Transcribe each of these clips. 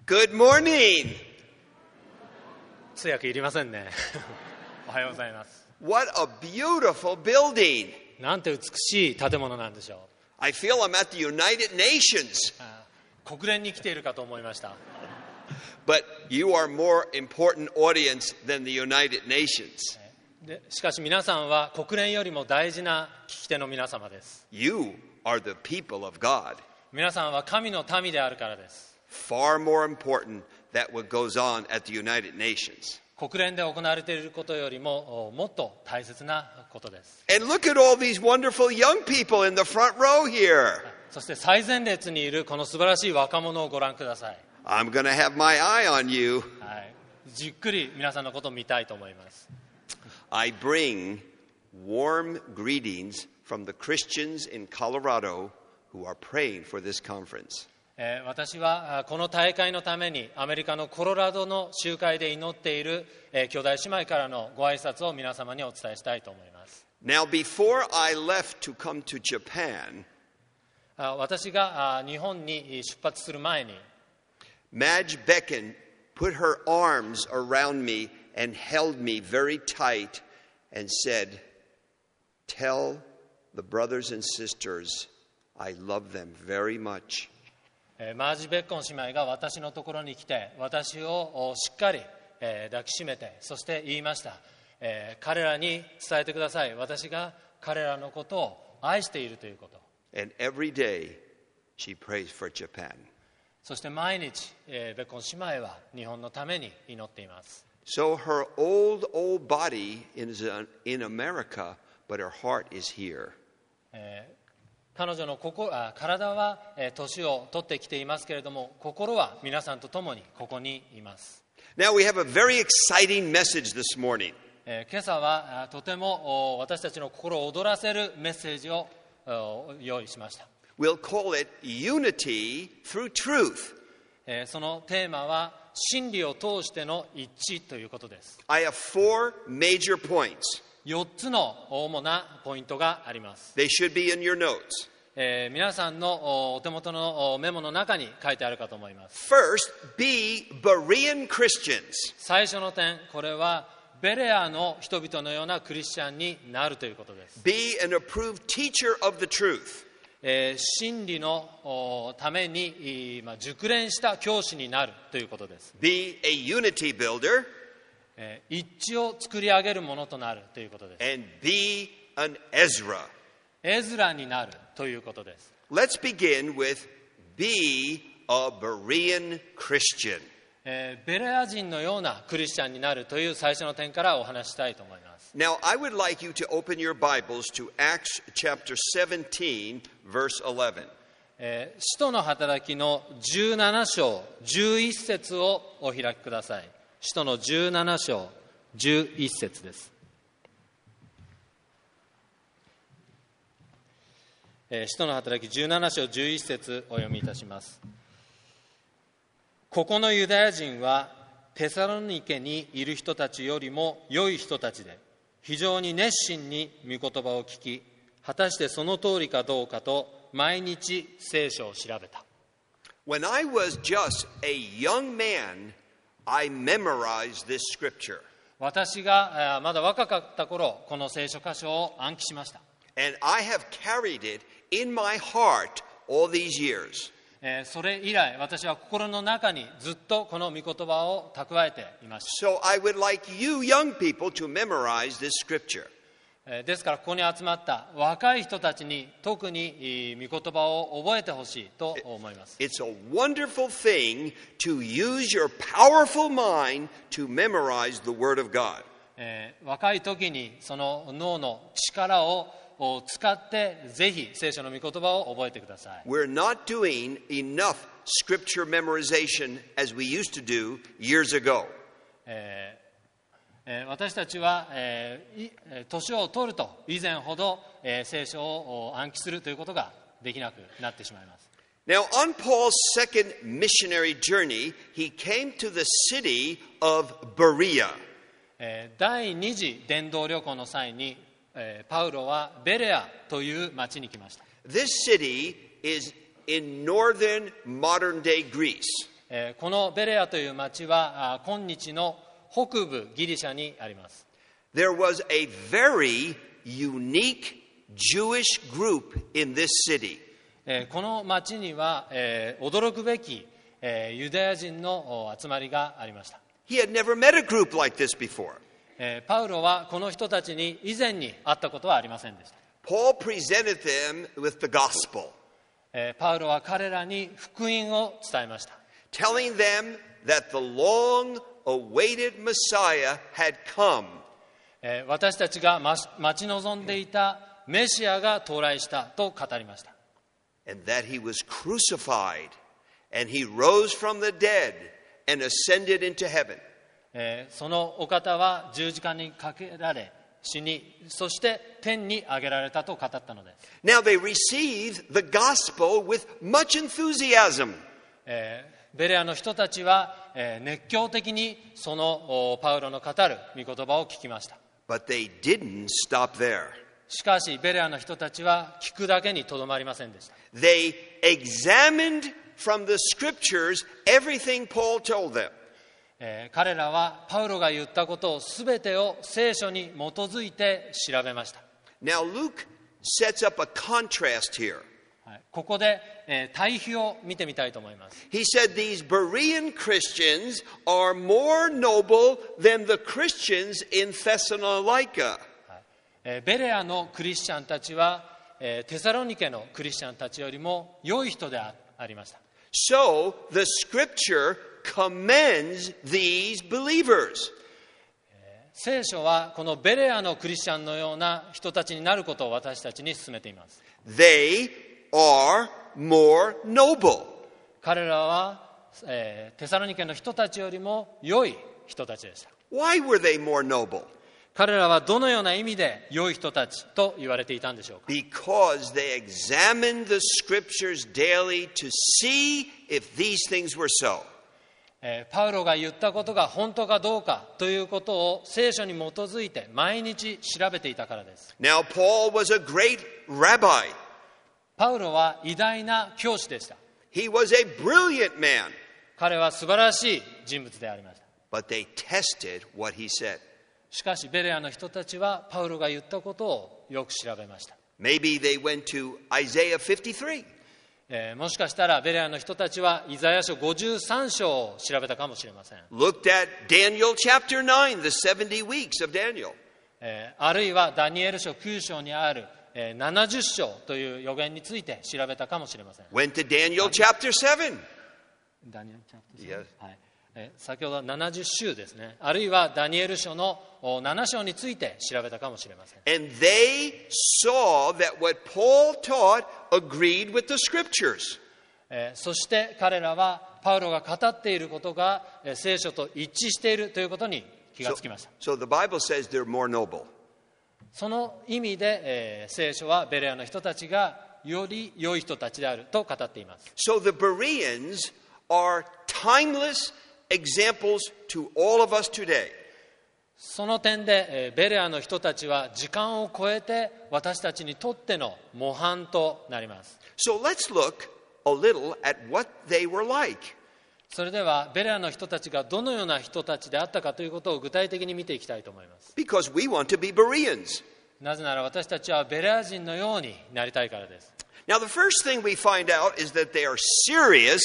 Good morning. 通訳いりませんね。おはようございます。 What a beautiful building. なんて美しい建物なんでしょう。 I feel I'm at the United Nations. 国連に来ているかと思いました。 But you are more important audience than the United Nations. しかし皆さんは国連よりも大事な聞き手の皆様です。 You are the people of God. 皆さんは神の民であるからです。 Far more important than what goes on at the United Nations. 国連で行われていることよりももっと大切なことです。 And look at all these wonderful young people in the front row here. そして最前列にいるこの素晴らしい若者をご覧ください。 I'm going to have my eye on you. はい、じっくり皆さんのことを見たいと思います。 I bring warm greetings from the Christians in Colorado who are praying for this conference. 私はこの大会のためにアメリカのコロラドの集会で祈っている兄弟姉妹からのご挨拶を皆様にお伝えしたいと思います。 Now, before I left to come to Japan, 私が日本に出発する前に、 Madge Becken put her arms around me and held me very tight and said, "Tell the brothers and sisters I love them very much." マージ・ベッコン姉妹が私のところに来て私をしっかり抱きしめて、そして言いました。彼らに伝えてください。私が彼らのことを愛しているということ。 And every day she prays for Japan. そして毎日ベッコン姉妹は日本のために祈っています。 So her old body is in America, but her heart is here. 彼女の体は年を取ってきていますけれども、心は皆さんと共にここにいます。 Now we have a very exciting message this morning. 今朝はとても私たちの心を躍らせるメッセージを用意しました。 We'll call it Unity through Truth. そのテーマは真理を通しての一致ということです。 I have four major points. 4つの主なポイントがあります。 They should be in your notes. 皆さんのお手元のメモの中に書いてあるかと思います。 First, be Berean Christians. 最初の点、これはベレアの人々のようなクリスチャンになるということです。 Be an approved teacher of the truth. 真理のために熟練した教師になるということです。 Be a unity builder. 一致を作り上げるものとなるということです。 And be an Ezra. エズラになるということです。 Let's begin with be a Berean Christian. ベレア人のようなクリスチャンになるという最初の点からお話したいと思います。 Now, I would like you to open your Bibles to Acts chapter 17, verse 11. 使徒の働きの17章11節をお開きください。使徒の17章11節です。使徒の働き17章11節お読みいたします。ここのユダヤ人はテサロニケにいる人たちよりも良い人たちで、非常に熱心に御言葉を聞き、果たしてその通りかどうかと毎日聖書を調べた。 When I was just a young man, I memorized this scripture. 私がまだ若かった頃、この聖書箇所を暗記しました。 And I have carried it in my heart all these years. それ以来、私は心の中にずっとこの御言葉を蓄えていました。 So I would like you young people to memorize this scripture. ですからここに集まった若い人たちに特に御言葉を覚えてほしいと思います。 It's a wonderful thing to use your powerful mind to memorize the Word of God. 若い時にその脳の力を使ってぜひ聖書の御言葉を覚えてください。 We're not doing enough scripture memorization as we used to do years ago. 私たちは年を取ると以前ほど聖書を暗記するということができなくなってしまいます。 Now, on Paul's second missionary journey, he came to the city of Berea. 第二次伝道旅行の際にパウロはベレアという町に来ました。 This city is in northern modern day Greece. このベレアという町は今日の北部ギリシャにあります。 There was a very unique Jewish group in this city. この町には驚くべきユダヤ人の集まりがありました。 He had never met a group like this before. パウロはこの人たちに以前に会ったことはありませんでした。 Paul presented them with the gospel, パウロは彼らに福音を伝えました。 telling them that the long-awaited Messiah had come. 私たちが待ち望んでいたメシアが到来したと語りました。 And that he was crucified, and he rose from the dead and ascended into heaven. そのお方は十字架にかけられ死に、そして天に上げられたと語ったのです。 Now they received the gospel with much enthusiasm. ベレアの人たちは熱狂的にそのパウロの語る御言葉を聞きました。 But they didn't stop there. しかしベレアの人たちは聞くだけにとどまりませんでした。 They examined from the scriptures everything Paul told them. 彼らはパウロが言ったことを全てを聖書に基づいて調べました。 Now Luke sets up a contrast here. ここで対比を見てみたいと思います。 He said these Berean Christians are more noble than the Christians in Thessalonica. ベレアのクリスチャンたちはテサロニケのクリスチャンたちよりも良い人でありました。 So the scripture commends these believers. 聖書はこのベレアのクリスチャンのような人たちになることを私たちに勧めています。 They are more noble. 彼らはテサロニケの人たちよりも良い人たちでした。 Why were they more noble? 彼らはどのような意味で良い人たちと言われていたんでしょうか。 Because they examined the scriptures daily to see if these things were so. パウロが言ったことが本当かどうかということを聖書に基づいて毎日調べていたからです。 Now Paul was a great rabbi. パウロは偉大な教師でした。 He was a brilliant man. 彼は素晴らしい人物でありました。 But they tested what he said. しかしベレアの人たちはパウロが言ったことをよく調べました。 Maybe they went to Isaiah 53. もしかしたらベレアの人たちはイザヤ書53章を調べたかもしれません。 Looked at Daniel chapter 9, the 70 weeks of Daniel. あるいはダニエル書9章にある70章という予言について調べたかもしれません。 Went to Daniel chapter 7. ダニエルチャプター Yes. はい先ほどは70週ですね。あるいはダニエル書の7章について調べたかもしれません。 And they saw that what Paul taught agreed with the scriptures. そして彼らはパウロが語っていることが聖書と一致しているということに気がつきました。 So the Bible says they're more noble. その意味で、聖書はベレアの人たちがより良い人たちであると語っています。 So the Bereans are timeless examples to all of us today. その点で、ベレアの人たちは時間を超えて私たちにとっての模範となります。 So let's look a little at what they were like. それではベレアの人たちがどのような人たちであったかということを具体的に見ていきたいと思います。 Because we want to be Bereans. なぜなら私たちはベレア人のようになりたいからです。 Now the first thing we find out is that they are serious,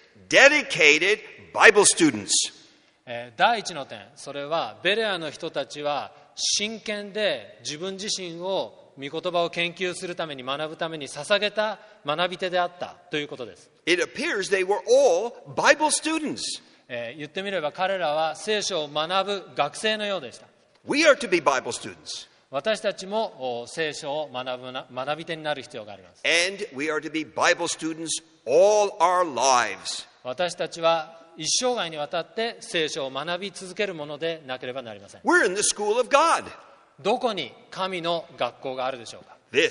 dedicated Bible students. 第一の点、それはベレアの人たちは真剣で自分自身を御言葉を研究するために学ぶために捧げた学び手であったということです。 It appears they were all Bible students. 言ってみれば彼らは聖書を学ぶ学生のようでした。 We are to be Bible students. 私たちも聖書を学び手になる必要があります。 And we are to be Bible students all our lives. 私たちは一生涯にわたって聖書を学び続けるものでなければなりません。 We're in the school of God. どこに神の学校があるでしょうか。 This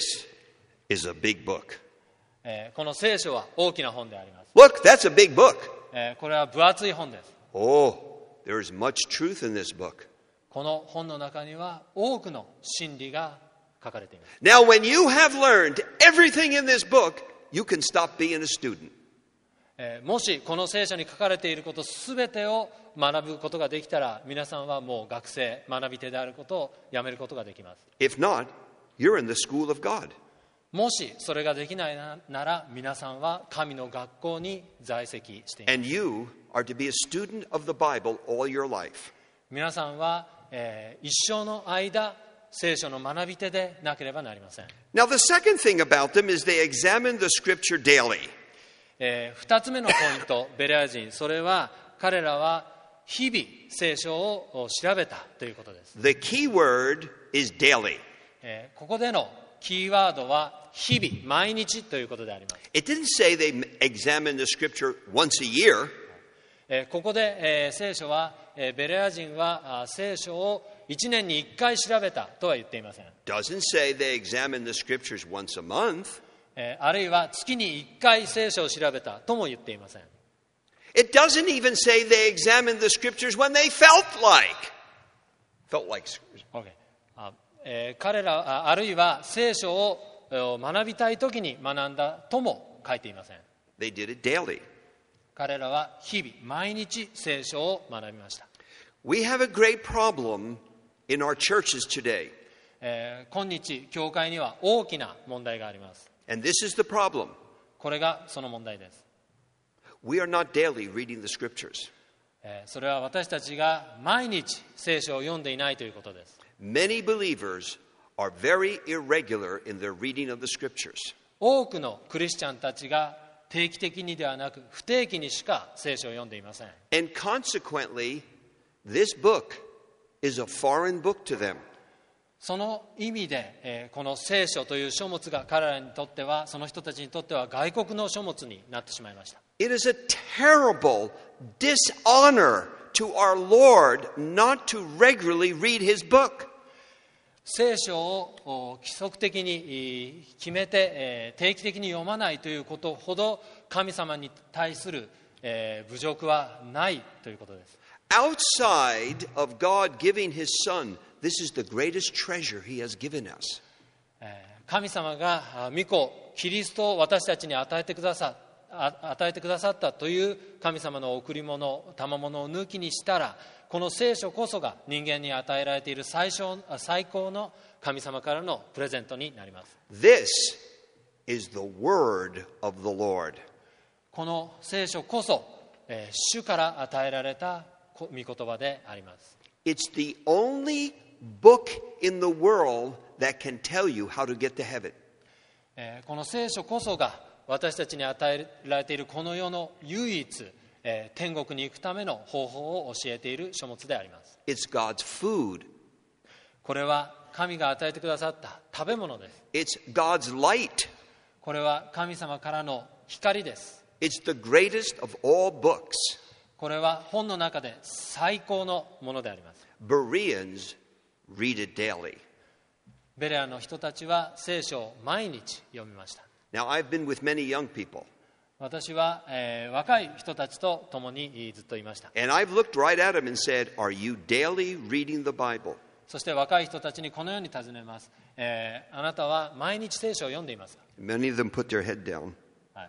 is a big book. この聖書は大きな本であります。 Look, that's a big book. これは分厚い本です。 Oh, there is much truth in this book. この本の中には多くの真理が書かれています。 Now, when you have learned everything in this book, you can stop being a student. もしこの聖書に書かれていることすべてを学ぶことができたら、皆さんはもう学生、学び手であることをやめることができます。 If not, you're in the school of God. もしそれができないなら、皆さんは神の学校に在籍しています。 And you are to be a student of the Bible all your life. 皆さんは、一生の間聖書の学び手でなければなりません。 Now, the second thing about them is they examine the scripture daily. 2つ目のポイント、ベレア人、それは彼らは日々聖書を調べたということです。 The key word is daily. ここでのキーワードは日々、毎日ということであります。 It didn't say they examine the scripture once a year. ここで、聖書は、ベレア人は聖書を1年に1回調べたとは言っていません。 Doesn't say they examine the scriptures once a month. あるいは月に1回聖書を調べたとも言っていません。 It doesn't even say they examined the scriptures when they felt like. Okay. 彼らあるいは聖書を学びたいときに学んだとも書いていません。 They did it daily. 彼らは日々毎日聖書を学びました。 We have a great problem in our churches today. 今日教会には大きな問題があります。 And this is the problem. これがその問題です。 We are not daily reading the scriptures. それは私たちが毎日聖書を読んでいないということです。 Many believers are very irregular in their reading of the scriptures. 多くのクリスチャンたちが定期的にではなく不定期にしか聖書を読んでいません。 And consequently, this book is a foreign book to them. その意味で、この聖書という書物が彼らにとっては、その人たちにとっては外国の書物になってしまいました。 It is a terrible dishonor to our Lord not to regularly read his book. 聖書を規則的に決めて定期的に読まないということほど神様に対する侮辱はないということです。 Outside of God giving his son, this is the greatest treasure he has given us. 神様が御子キリストを私たちに与えてくださったという神様の贈り物、賜物を抜きにしたら、この聖書こそが人間に与えられている最高の神様からのプレゼントになります。 This is the word of the Lord. この聖書こそ、主から与えられた御言葉であります。 It's the only book in the world that can tell you how to get to heaven. この聖書こそが私たちに与えられているこの世の唯一、天国に行くための方法を教えている書物であります。 It's God's food. これは神が与えてくださった食べ物です。 It's God's light. これは神様からの光です。 It's the greatest of all books. これは本の中で最高のものであります。 Bereans read it daily. ベレアの人たちは聖書を毎日読みました。 Now, I've been with many young people, 私は、若い人たちと共にずっといました。 and I've looked right at them and said, Are you daily reading the Bible? そして若い人たちにこのように尋ねます。あなたは毎日聖書を読んでいますか？ Many of them put their head down. はい、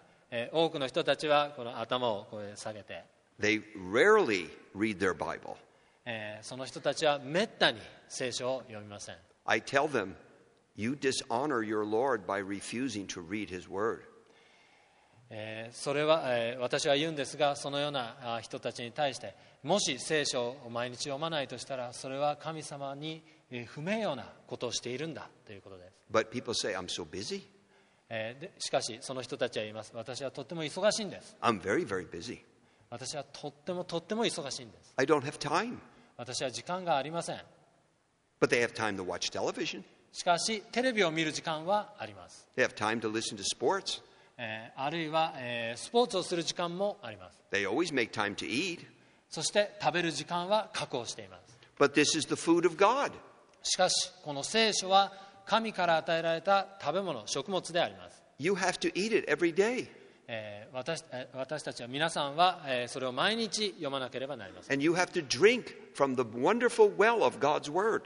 多くの人たちはこの頭をこう下げて、 They rarely read their Bible. その人たちはめったに聖書を読みません。 I tell them, You dishonor your Lord by refusing to read his word. それは、私は言うんですが、そのような人たちに対して、もし聖書を毎日読まないとしたら、それは神様に不名誉なことをしているんだということです。 But people say, I'm so busy. しかしその人たちは言います。私はとっても忙しいんです。 I'm very, very busy. 私はとっても忙しいんです。 I don't have time. 私は時間がありません。 But they have time to watch television. しかしテレビを見る時間はあります。 They have time to listen to sports. あるいは、スポーツをする時間もあります。 They always make time to eat. そして食べる時間は確保しています。 But this is the food of God. しかしこの聖書は神から与えられた食べ物、食物であります。 You have to eat it every day. 私たちは皆さんは、それを毎日読まなければなりません。 And you have to drink from the wonderful well of God's word.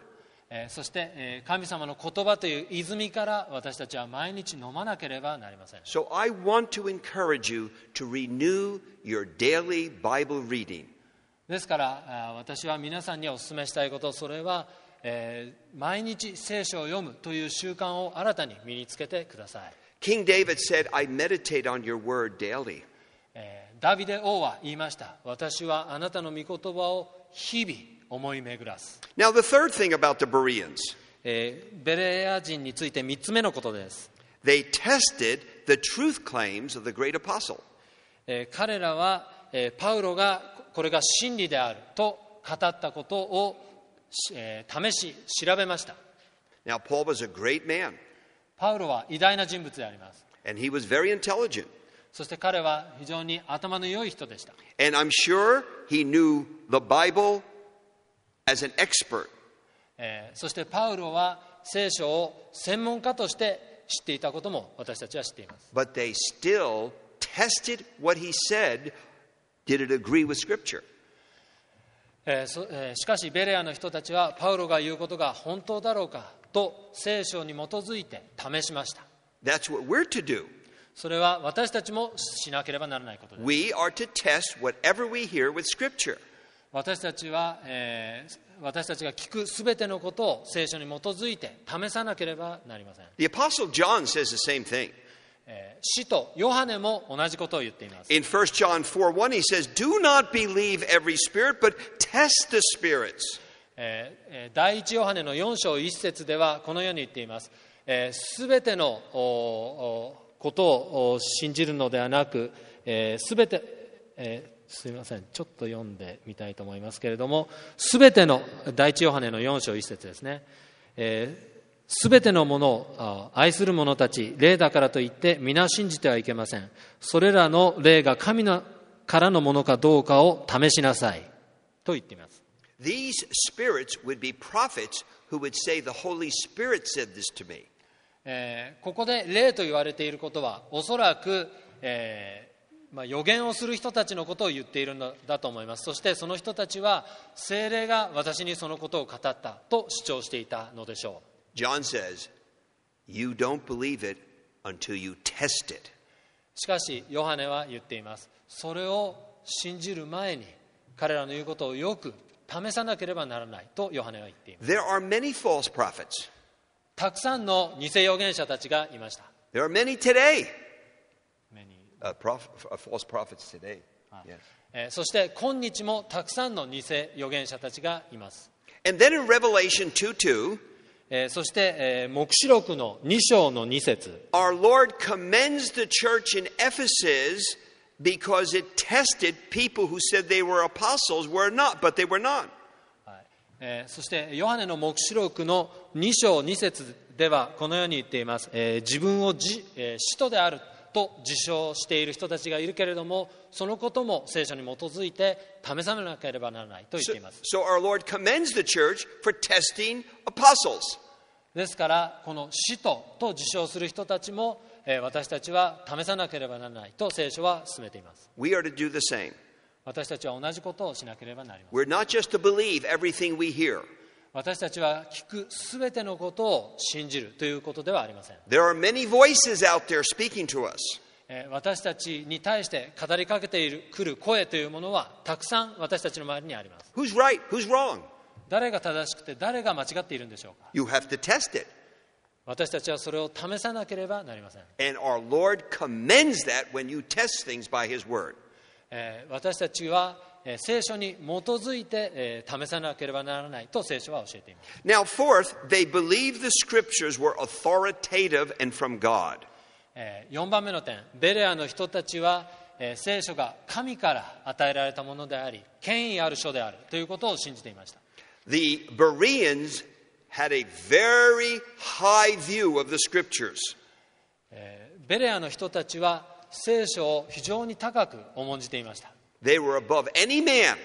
そして神様の言葉という泉から私たちは毎日飲まなければなりません。 So I want to encourage you to renew your daily Bible reading. ですから私は皆さんにお勧めしたいこと、それは、毎日聖書を読むという習慣を新たに身につけてください。 King David said, I meditate on your word daily. ダビデ王は言いました。私はあなたの御言葉を日々思い巡らす。 Now, the third thing about the Bereans, ベレア人について3つ目のことです。 they tested the truth claims of the great apostle. 彼らは、パウロがこれが真理であると語ったことを、試し調べました。 Now, Paul was a great man, パウロは偉大な人物であります。 and he was very intelligent. そして彼は非常に頭の良い人でした。 And I'm sure he knew the Bible as an expert. そしてパウロは聖書を専門家として知っていたことも私たちは知っています。 But they still tested what he said. Did it agree with Scripture? しかしベレアの人たちはパウロが言うことが本当だろうかと聖書に基づいて試しました。 That's what we're to do. それは私たちもしなければならないことです。 We are to test whatever we hear with Scripture. 私たちが聞くすべてのことを聖書に基づいて試さなければなりません。 The Apostle John says the same thing. 使徒ヨハネも同じことを言っています。 In 1 John 4:1, he says, Do not believe every spirit, but test the spirits. 第一ヨハネの4章1節ではこのように言っています。すべてのことを信じるのではなく、すべて、すみません、ちょっと読んでみたいと思いますけれども、すべての、第一ヨハネの4章1節ですね。すべてのものを愛する者たち、霊だからといって皆信じてはいけません。それらの霊が神からのものかどうかを試しなさい。と言っています。 These spirits would be prophets who would say, The Holy Spirit said this to me. ここで霊と言われていることは、おそらく、予言をする人たちのことを言っているのだと思います。そしてその人たちは、聖霊が私にそのことを語ったと主張していたのでしょう。 John says, You don't believe it until you test it. しかし、ヨハネは言っています。それを信じる前に、彼らの言うことをよく試さなければならないとヨハネは言っています。 There are many false prophets. たくさんの偽預言者たちがいました。 There are many today. False prophets today. Yes. そして今日もたくさんの偽預言者たちがいます。 And then in Revelation 2:2, そして、黙示録の2章の2節、 our Lord commends the church in Ephesus because it tested people who said they were apostles, were not, but they were not. そしてヨハネの黙示録の2章2節ではこのように言っています。自分を使徒であると自称している人たちがいるけれども、そのことも聖書に基づいて試さなければならないと言っています。 So our Lord commends the church for testing apostles. ですからこの使徒と自称する人たちも、私たちは試さなければならないと聖書は進めています。 We are to do the same. 私たちは同じことをしなければなりません。 We're not just to believe everything we hear. 私たちは聞くすべてのことを信じるということではありません。 There are many voices out there speaking to us. 私たちに対して語りかけてくる声というものはたくさん私たちの周りにあります。 Who's right? Who's wrong? 誰が正しくて誰が間違っているんでしょうか。 You have to test it. 私たちはそれを試さなければなりません。 And our Lord commends that when you test things by His Word. 私たちは聖書に基づいて試さなければならないと聖書は教えています。 Now, fourth, they believed the Scriptures were authoritative and from God. 4番目の点、ベレアの人たちは聖書が神から与えられたものであり、権威ある書であるということを信じていました。 The Bereans had a very high view of the Scriptures. ベレアの人たちは聖書を非常に高く重んじていました。 They were above any man.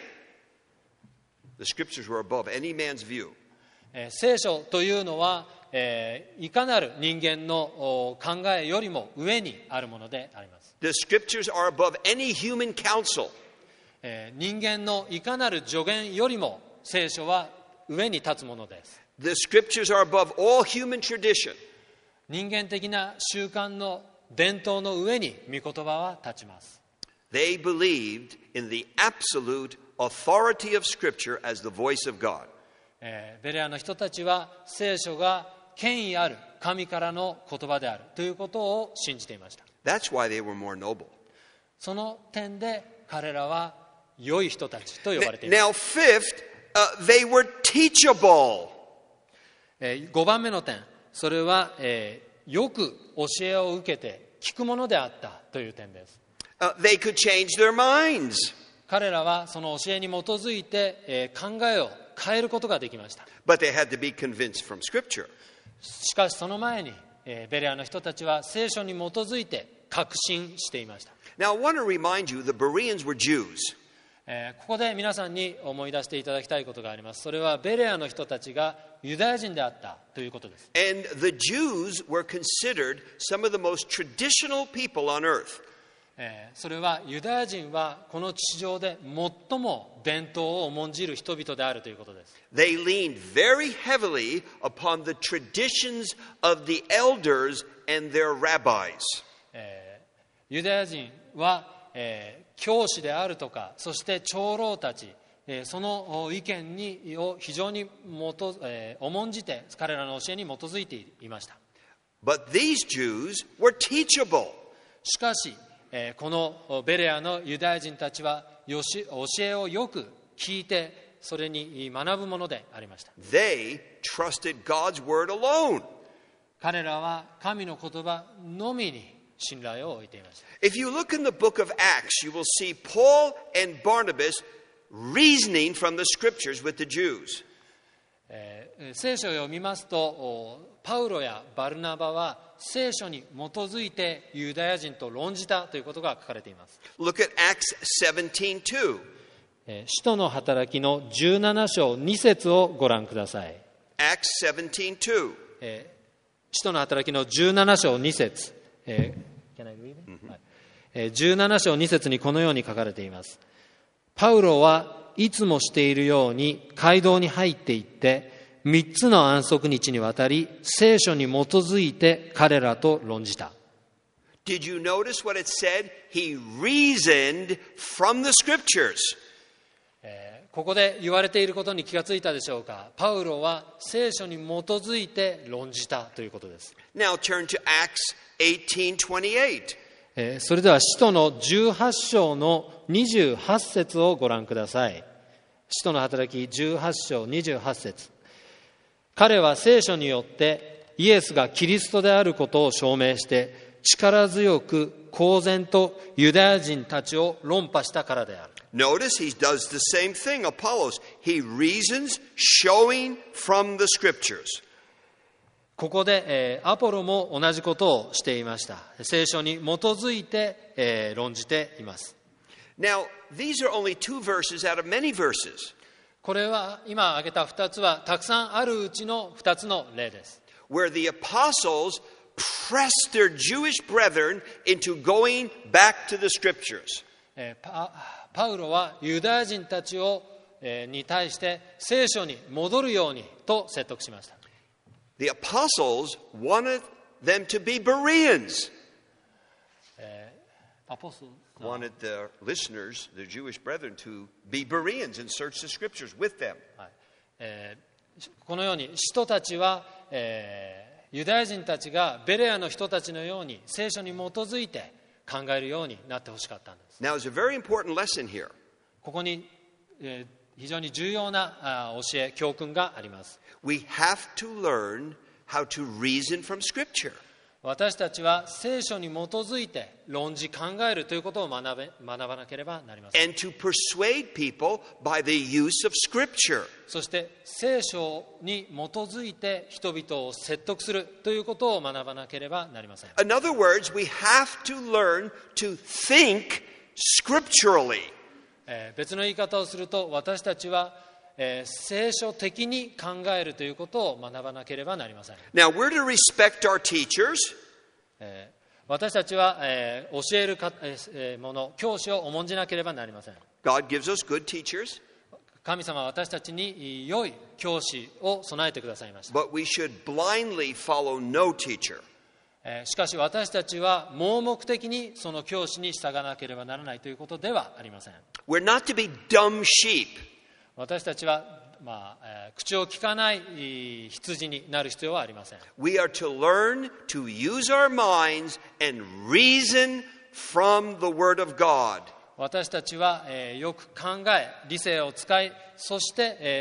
The Scriptures were above any man's view. 聖書というのは、いかなる人間の考えよりも上にあるものであります。 The Scriptures are above any human counsel. 人間のいかなる助言よりも聖書は上に立つものです。 The scriptures are above all human tradition. 人間的な習慣の伝統の上に御言葉は立ちます。 They believed in the absolute authority of Scripture as the voice of God. ベレアの人たちは聖書が権威ある神からの言葉であるということを信じていました。 That's why they were more noble. その点で彼らは良い人たちと呼ばれています。 Now, fifth, they were teachable. 5番目の点、それは、よく教えを受けて聞くものであったという点です。 They could change their minds. 彼らはその教えに基づいて、考えを変えることができました。 But they had to be convinced from Scripture. しかしその前に、ベレアの人たちは聖書に基づいて確信していました。 Now, I want to remind you, the Bereans were Jews. ここで皆さんに思い出していただきたいことがあります。それはベレアの人たちがユダヤ人であったということです。 And the Jews were considered some of the most traditional people on earth. それはユダヤ人はこの地上で最も伝統を重んじる人々であるということです。 They leaned very heavily upon the traditions of the elders and their rabbis. ユダヤ人は、教師であるとか、そして長老たち、その意見を非常に重んじて彼らの教えに基づいていました。 But these Jews were teachable. しかし、このベレアのユダヤ人たちは教えをよく聞いてそれに学ぶものでありました。 They trusted God's word alone. 彼らは神の言葉のみに信頼を置いていました。 If you look in the book of Acts, you will see Paul and Barnabas reasoning from the scriptures with the Jews. 聖書を読みますと、パウロやバルナバは聖書に基づいてユダヤ人と論じたということが書かれています。 Look at Acts 17:2. 使徒の働きの17章2節をご覧ください。 Acts 17:2. 使徒の働きの17章2節、Can I read it? はい、17章2節にこのように書かれています。パウロはいつもしているように街道に入っていって3つの安息日にわたり聖書に基づいて彼らと論じた。 Did you notice what it said? He reasoned from the scriptures. ここで言われていることに気がついたでしょうか。パウロは聖書に基づいて論じたということです。 Now turn to Acts 18:28. それでは使徒の18章の28節をご覧ください。使徒の働き18章28節。彼は聖書によってイエスがキリストであることを証明して力強く公然とユダヤ人たちを論破したからである。 Notice he does the same thing, Apollos. He reasons showing from the scriptures. ここで、アポロも同じことをしていました。聖書に基づいて、論じています。 Now, these are only two verses out of many verses これは今挙げた2つはたくさんあるうちの2つの例です。 where the apostles pressed their Jewish brethren into going back to the scriptures. パウロはユダヤ人たちに対して聖書に戻るようにと説得しました。 The apostles wanted them to be Bereans. Wanted the listeners, the Jewish brethren, to be Bereans and search the scriptures with them. このように使徒たちは、ユダヤ人たちがベレアの人たちのように聖書に基づいて考えるようになってほしかったんです。 Now, there's a very important lesson here. ここに、非常に重要な教え、教訓があります。 We have to learn how to reason from Scripture. 私たちは聖書に基づいて論じ考えるということを学ばなければなりません。 And to persuade people by the use of Scripture. そして聖書に基づいて人々を説得するということを学ばなければなりません。 In other words, we have to learn to think scripturally. 別の言い方をすると私たちは聖書的に考えるということを学ばなければなりません。 Now, we're to respect our teachers. 私たちは教える者、教師を重んじなければなりません。 God gives us good teachers. 神様は私たちに良い教師を備えてくださいました。 But we should blindly follow no teacher. しかし私たちは盲目的にその教師に従わなければならないということではありません。 We're not to be dumb sheep. 私たちは、口を聞かない羊になる必要はありません。 We are to learn to use our minds and reason from the Word of God. 私たちは、よく考え、理性を使い、そして、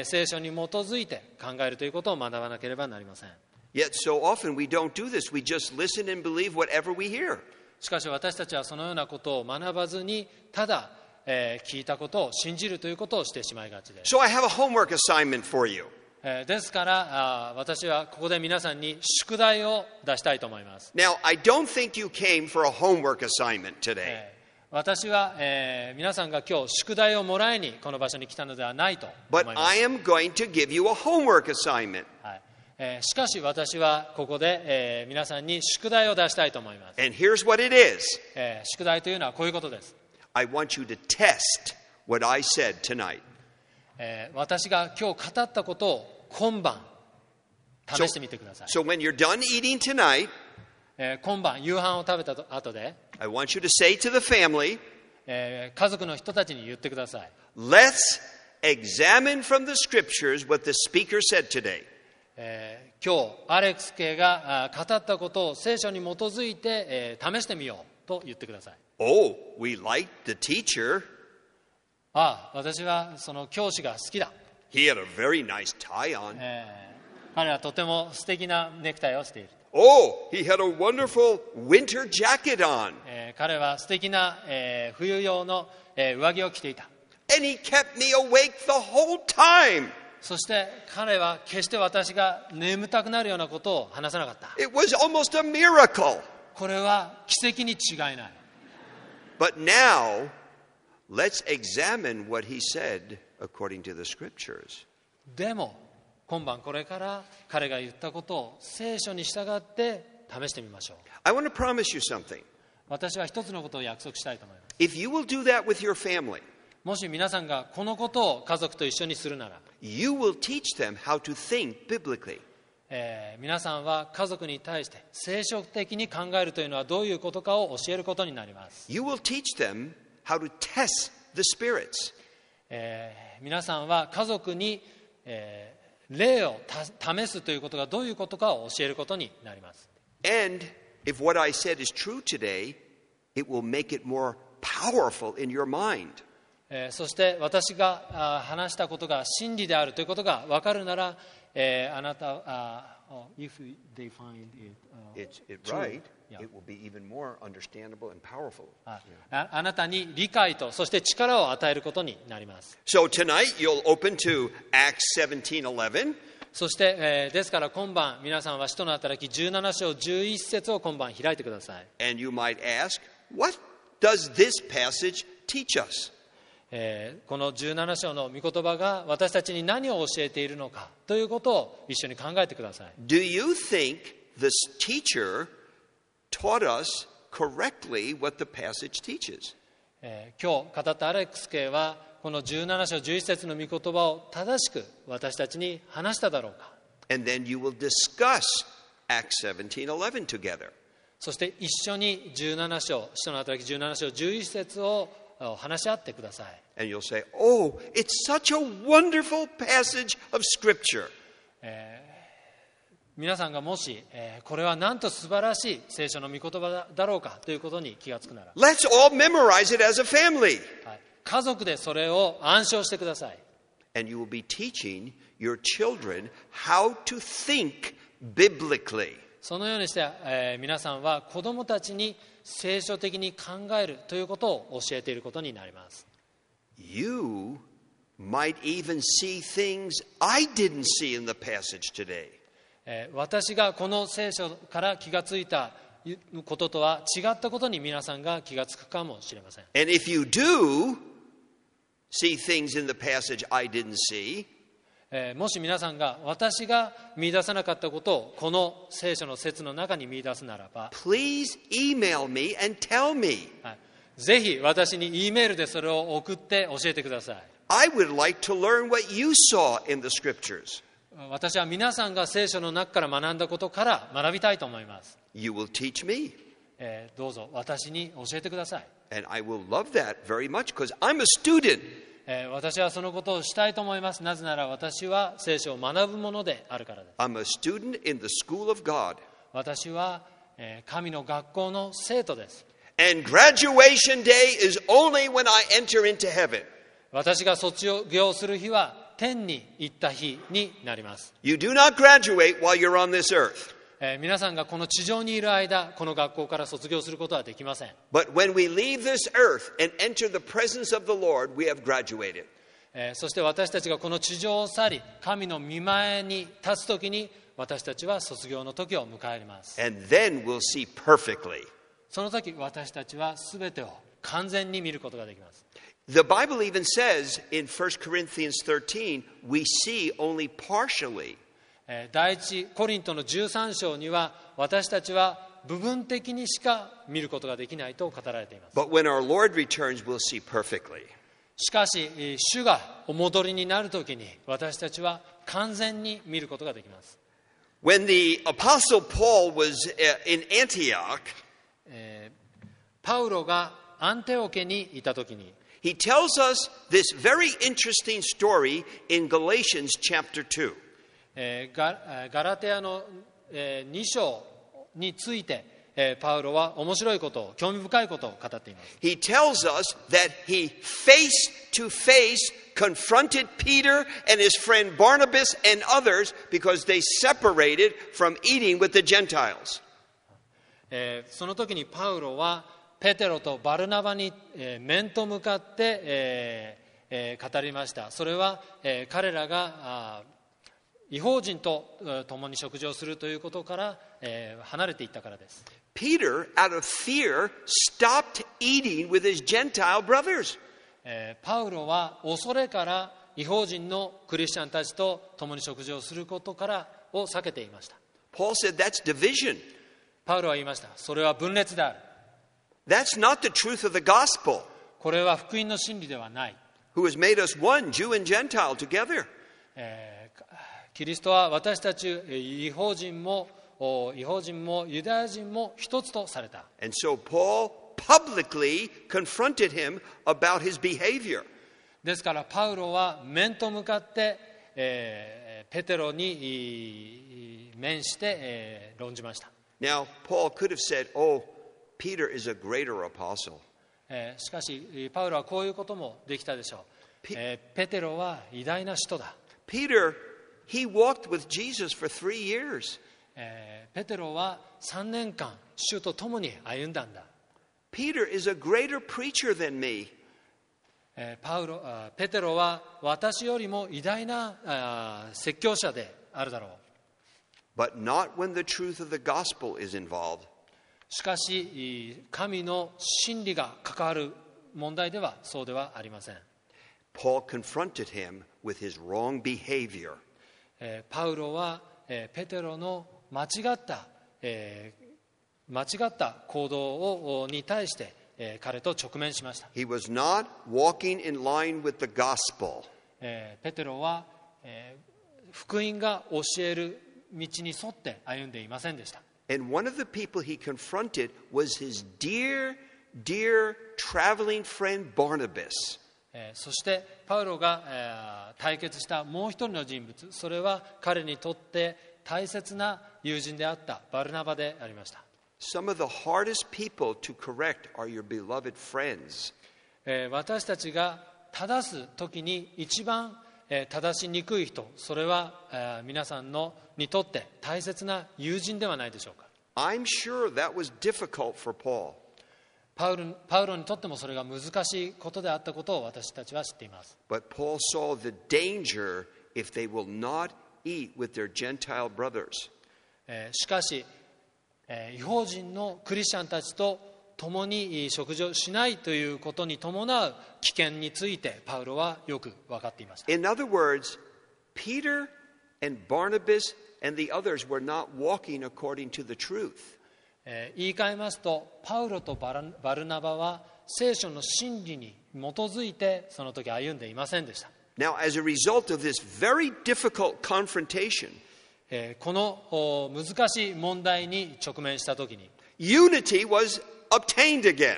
聖書に基づいて考えるということを学ばなければなりません。 Yet so often we don't do this. We just listen and believe whatever we hear. しかし私たちはそのようなことを学ばずに、ただ、聞いたことを信じるということをしてしまいがちです。 So I have a homework assignment for you. ですから私はここで皆さんに宿題を出したいと思います。 Now, I don't think you came for a homework assignment today. 私は、皆さんが今日宿題をもらいにこの場所に来たのではないと思い But ます。 I am going to give you a homework assignment. しかし私はここで、皆さんに宿題を出したいと思います。 And here's what it is. 宿題というのはこういうことです。 I want you to test what I said tonight. 私が今日語ったことを今晩試してみてください。 So when you're done eating tonight, 今晩夕飯を食べた後で、 I want you to say to the family, 家族の人たちに言ってください。 let's examine from the scriptures what the speaker said today. 今日アレックス家が語ったことを聖書に基づいて、試してみようと言ってください。 Oh, we liked the teacher. 私はその教師が好きだ。 He had a very nice tie on. 彼はとても素敵なネクタイをしている。 Oh, he had a wonderful winter jacket on. 彼は素敵な、冬用の、上着を着ていた。 And he kept me awake the whole time. そして彼は決して私が眠たくなるようなことを話さなかった。 It was almost a miracle. これは奇跡に違いない。 But now, let's examine what he said according to the scriptures. でも今晩これから彼が言ったことを聖書に従って試してみましょう。 I want to promise you something. 私は一つのことを約束したいと思います。 If you will do that with your family, もし皆さんがこのことを家族と一緒にするなら、 you will teach them how to think biblically. 皆さんは家族に対して聖書的に考えるというのはどういうことかを教えることになります。 You will teach them how to test the spirits. 皆さんは家族に、霊を試すということがどういうことかを教えることになります。 And if what I said is true today, it will make it more powerful in your mind. そして私が話したことが真理であるということが分かるなら、あなた、if they find it, Right, Yeah. it will be even more understandable and powerful. あなたに理解とそして力を与えることになります。 So tonight you'll open to Acts 17:11. そして、ですから今晩皆さんは使徒の働き17章11節を今晩開いてください。 And you might ask, what does this passage teach us? この17章の御言葉が私たちに何を教えているのかということを一緒に考えてください。 Do you think this teacher taught us correctly what the passage teaches? 今日語ったアレックス家はこの17章11節の御言葉を正しく私たちに話しただろうか。 And then you will discuss Acts 17:11 together. そして一緒に17章使徒の働き17章11節を話し合ってください。 And you'll say, oh, it's such a wonderful passage of Scripture. 皆さんがもし、これはなんと素晴らしい聖書の御言葉だろうかということに気がつくなら、 Let's all memorize it as a family. 家族でそれを暗唱してください。 And you will be teaching your children how to think biblically. そのようにして、皆さんは子どもたちに聖書的に考えるということを教えていることになります。 You might even see things I didn't see in the passage today. 私がこの聖書から気がついたこととは違ったことに皆さんが気がつくかもしれません。 And if you do see things in the passage I didn't see, もし皆さんが私が見出さなかったことをこの聖書の説の中に見出すならば、 please email me and tell me. ぜひ私に E メールでそれを送って教えてください。 I would like to learn what you saw in the scriptures. 私は皆さんが聖書の中から学んだことから学びたいと思います。 You will teach me. どうぞ私に教えてください。 And I will love that very much because I'm a student. 私はそのことをしたいと思います。なぜなら私は聖書を学ぶものであるからです。 I'm a student in the school of God. 私は神の学校の生徒です。 And graduation day is only when I enter into heaven. 私が卒業する日は天に行った日になります。 You do not graduate while you're on this earth. 皆さんがこの地上にいる間、この学校から卒業することはできません。 But when we leave this earth and enter the presence of the Lord, we have graduated. そして私たちがこの地上を去り、神の御前に立つときに、私たちは卒業の時を迎えます。 And then we'll see perfectly. その時、私たちはすべてを完全に見ることができます。 The Bible even says in 1 Corinthians 13, we see only partially. 第一コリントの13章には、私たちは部分的にしか見ることができないと語られています。 But when our Lord returns, we'll see perfectly. しかし、主がお戻りになるときに、私たちは完全に見ることができます。 When the Apostle Paul was in Antioch, パウロがアンテオケにいたときに、 he tells us this very interesting story in Galatians chapter 2. ガラテアの2章について、パウロは面白いことを、興味深いことを語っています。 He tells us that he face to face confronted Peter and his friend Barnabas and others because they separated from eating with the Gentiles. その時にパウロはペテロとバルナバに面と向かって語りました。それは彼らが異邦人と共に食事をするということから離れていったからです。 Peter, out of fear, stopped eating with his Gentile brothers. パウロは恐れから異邦人のクリスチャンたちと共に食事をすることからを避けていました。 Paul said that's division. パウロは言いました。それは分裂である。 That's not the truth of the gospel, これは福音の真理ではない。 who has made us one, Jew and Gentile, together. キリストは私たち異邦人もユダヤ人も一つとされた。 And so Paul publicly confronted him about his behavior. ですからパウロは面と向かって、ペテロに面して、論じました。 Now, Paul could have said, oh, Peter is a greater apostle. しかしパウロはこういうこともできたでしょう。ペテロは偉大な使徒だ。 Peter, he walked with Jesus for 3 years. ペテロは3年間主と共に歩んだんだ。 Peter is a greater preacher than me. ペテロは私よりも偉大な説教者であるだろう。 But not when the truth of the gospel is involved. しかし神の真理が関わる問題ではそうではありません。 Paul confronted him with his wrong behavior. パウロはペテロの間違った行動に対して彼と直面しました。 He was not walking in line with the gospel. ペテロは福音が教える道に沿って歩んでいませんでした。 And one of the people he confronted was his dear, dear traveling friend Barnabas. そしてパウロが対決したもう一人の人物、それは彼にとって大切な友人であったバルナバでありました。 Some of the hardest people to correct are your beloved friends. 私たちが正す時に一番正しにくい人、それは皆さんにとって大切な友人ではないでしょうか。 I'm sure that was difficult for Paul. パウロにとってもそれが難しいことであったことを私たちは知っています。 But Paul saw the danger if they will not eat with their Gentile brothers. しかし異邦人のクリスチャンたちと共に食事をしないということに伴う危険についてパウロはよく分かっていました。 In other words, Peter and Barnabas and the others were not walking according to the truth. 言い換えますと、パウロとバルナバは聖書の真理に基づいてその時歩んでいませんでした。 Now, as a result of this very difficult confrontation, この難しい問題に直面した時に、 unity was obtained again.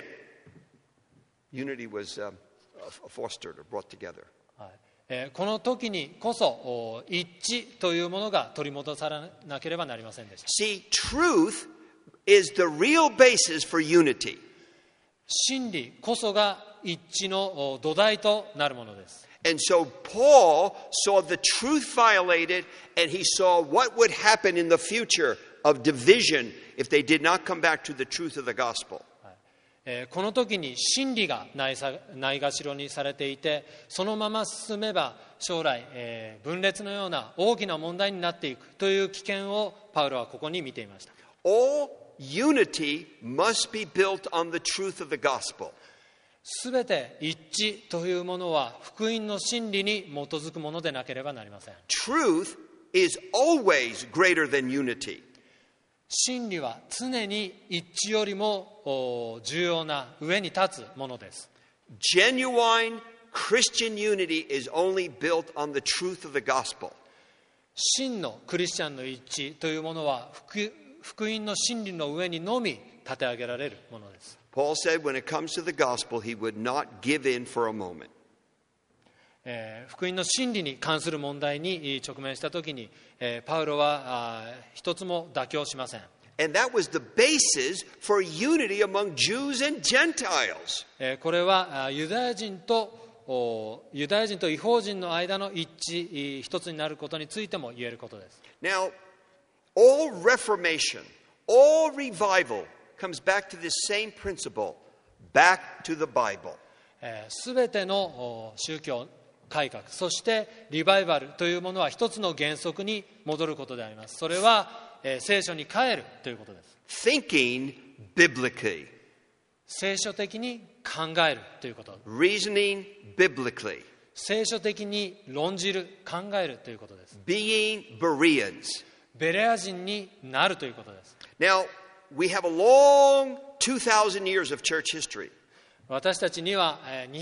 Unity was fostered or brought together. この時にこそ一致というものが取り戻されなければなりませんでした。 See, truth is the real basis for unity. 真理こそが一致の土台となるものです。 And so Paul saw the truth violated, and he saw what would happen in the future of division if they did not come back to the truth of the gospel. この時に真理がないがしろにされていて、そのまま進めば将来、分裂のような大きな問題になっていくという危険をパウロはここに見ていました。 All unity must be built on the truth of the gospel. すべて一致というものは福音の真理に基づくものでなければなりません。 Truth is always greater than unity. 真理は常に一致よりも重要な上に立つものです。 Genuine Christian unity is only built on the truth of the gospel. 真のクリスチャンの一致というものは福音の真理の上にのみ立て上げられるものです。 Paul said when it comes to the gospel, he would not give in for a moment. 福音の真理に関する問題に直面したときに、パウロは一つも妥協しません。 And that was the basis for unity among Jews and Gentiles. これはユダヤ人と異邦人の間の一致一つになることについても言えることです。 Now, all reformation, all revival comes back to this same principle, back to the Bible. すべての宗教改革、そしてリバイバルというものは一つの原則に戻ることであります。それは聖書に帰るということです。 Thinking biblically, 聖書的に考えるということ。 reasoning biblically, 聖書的に論じる、考えるということです。 being Bereans. ベレア人になるということです。 Now, we have a long 2,000 years of church history. 私たちには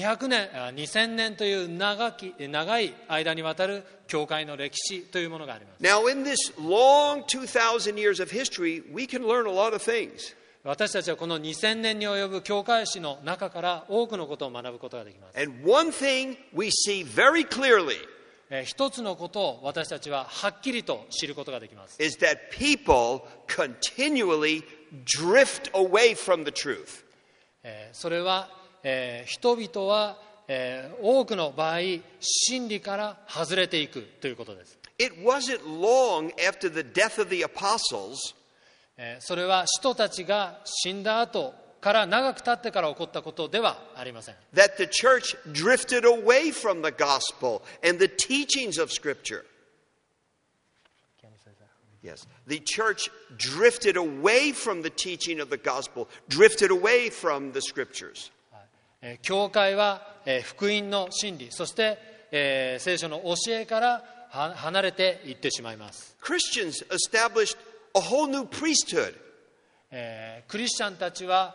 2000年という長い間にわたる教会の歴史というものがあります。 Now, in this long 2,000 years of history, we can learn a lot of things. 私たちはこの2000年に及ぶ教会史の中から多くのことを学ぶことができます。 And one thing we see very clearly 一つのことを私たちははっきりと知ることができます。 is that people continually drift away from the truth. それは、人々は、多くの場合真理から外れていくということです。 It wasn't long after the death of the apostles それは使徒たちが死んだ後から長く経ってから起こったことではありません。 that the church drifted away from the gospel and the teachings of Scripture. Yes, the church drifted away from the teaching of the gospel, drifted away from the Scriptures. 教会は福音の真理、そして聖書の教えから離れていってしまいます。 Christians established a whole new priesthood. クリスチャンたちは、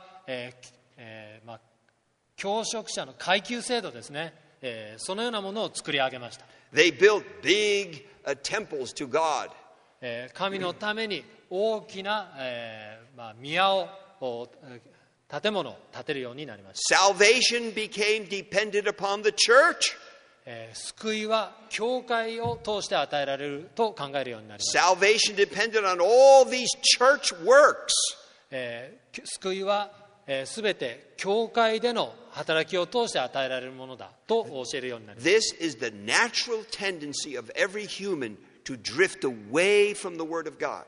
教職者の階級制度ですね、そのようなものを作り上げました。 They built big temples to God. 神のために大きな、宮を建物を建てるようになりました。 Salvation became dependent upon the church. 救いは教会を通して与えられると考えるようになりました。 Salvation depended on all these church works. 救いはすべて教会での働きを通して与えられるものだと教えるようになりました。 This is the natural tendency of every human to drift away from the Word of God.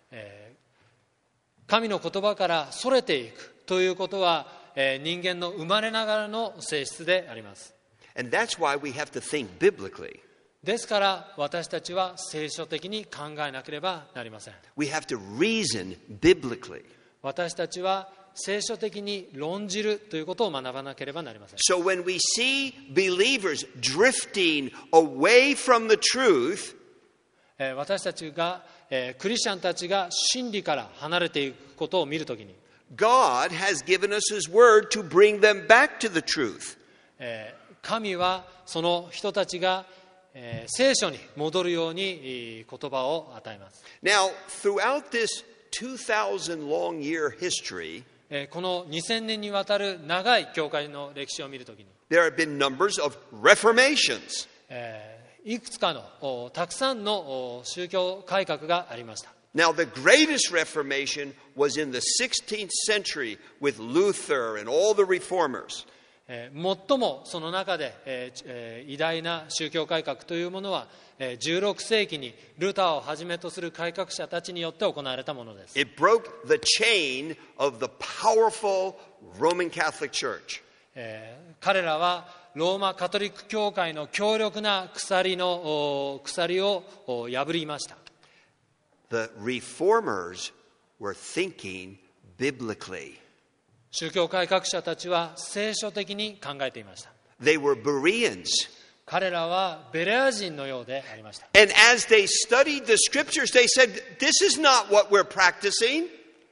神の言葉からそれていくということは、人間の生まれながらの性質であります。 And that's why we have to think biblically. ですから私たちは聖書的に考えなければなりません。 We have to reason biblically. 私たちは聖書的に論じるということを学ばなければなりません。 So when we see believers drifting away from the truth, 私たちが、クリスチャンたちが真理から離れていくことを見るときに、 God has given us His Word to bring them back to the truth. 神はその人たちが聖書に戻るように言葉を与えます。 Now, throughout this 2,000 long year history, この2000年にわたる長い教会の歴史を見るときに、 there have been numbers of reformations. いくつかのたくさんの宗教改革がありました。 Now, the greatest reformation was in the 16th century with Luther and all the reformers. 最もその中で偉大な宗教改革というものは16世紀にルターをはじめとする改革者たちによって行われたものです。 It broke the chain of the powerful Roman Catholic Church. 彼らはローマカトリック教会の強力な鎖を破りました。 The reformers were thinking biblically. 宗教改革者たちは聖書的に考えていました。 They were Bereans. 彼らはベレア人のようでありました。 And as they studied the scriptures, they said, "This is not what we're practicing."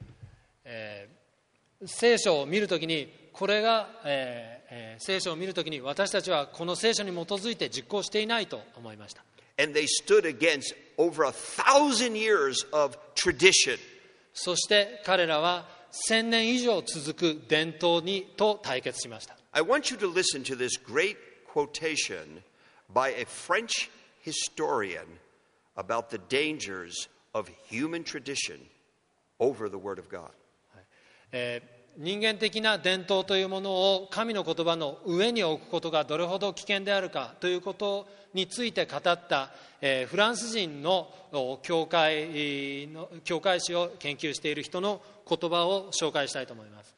聖書を見るときにこれが、聖書を見るときに私たちはこの聖書に基づいて実行していないと思いました。 And they stood against over 1,000 years of tradition. そして彼らは1000年以上続く伝統と対決しました。 I want you to listen to this great quotation by a French historian about the dangers of human tradition over the Word of God. 人間的な伝統というものを神の言葉の上に置くことがどれほど危険であるかということについて語った、フランス人の教会史を研究している人の言葉を紹介したいと思います。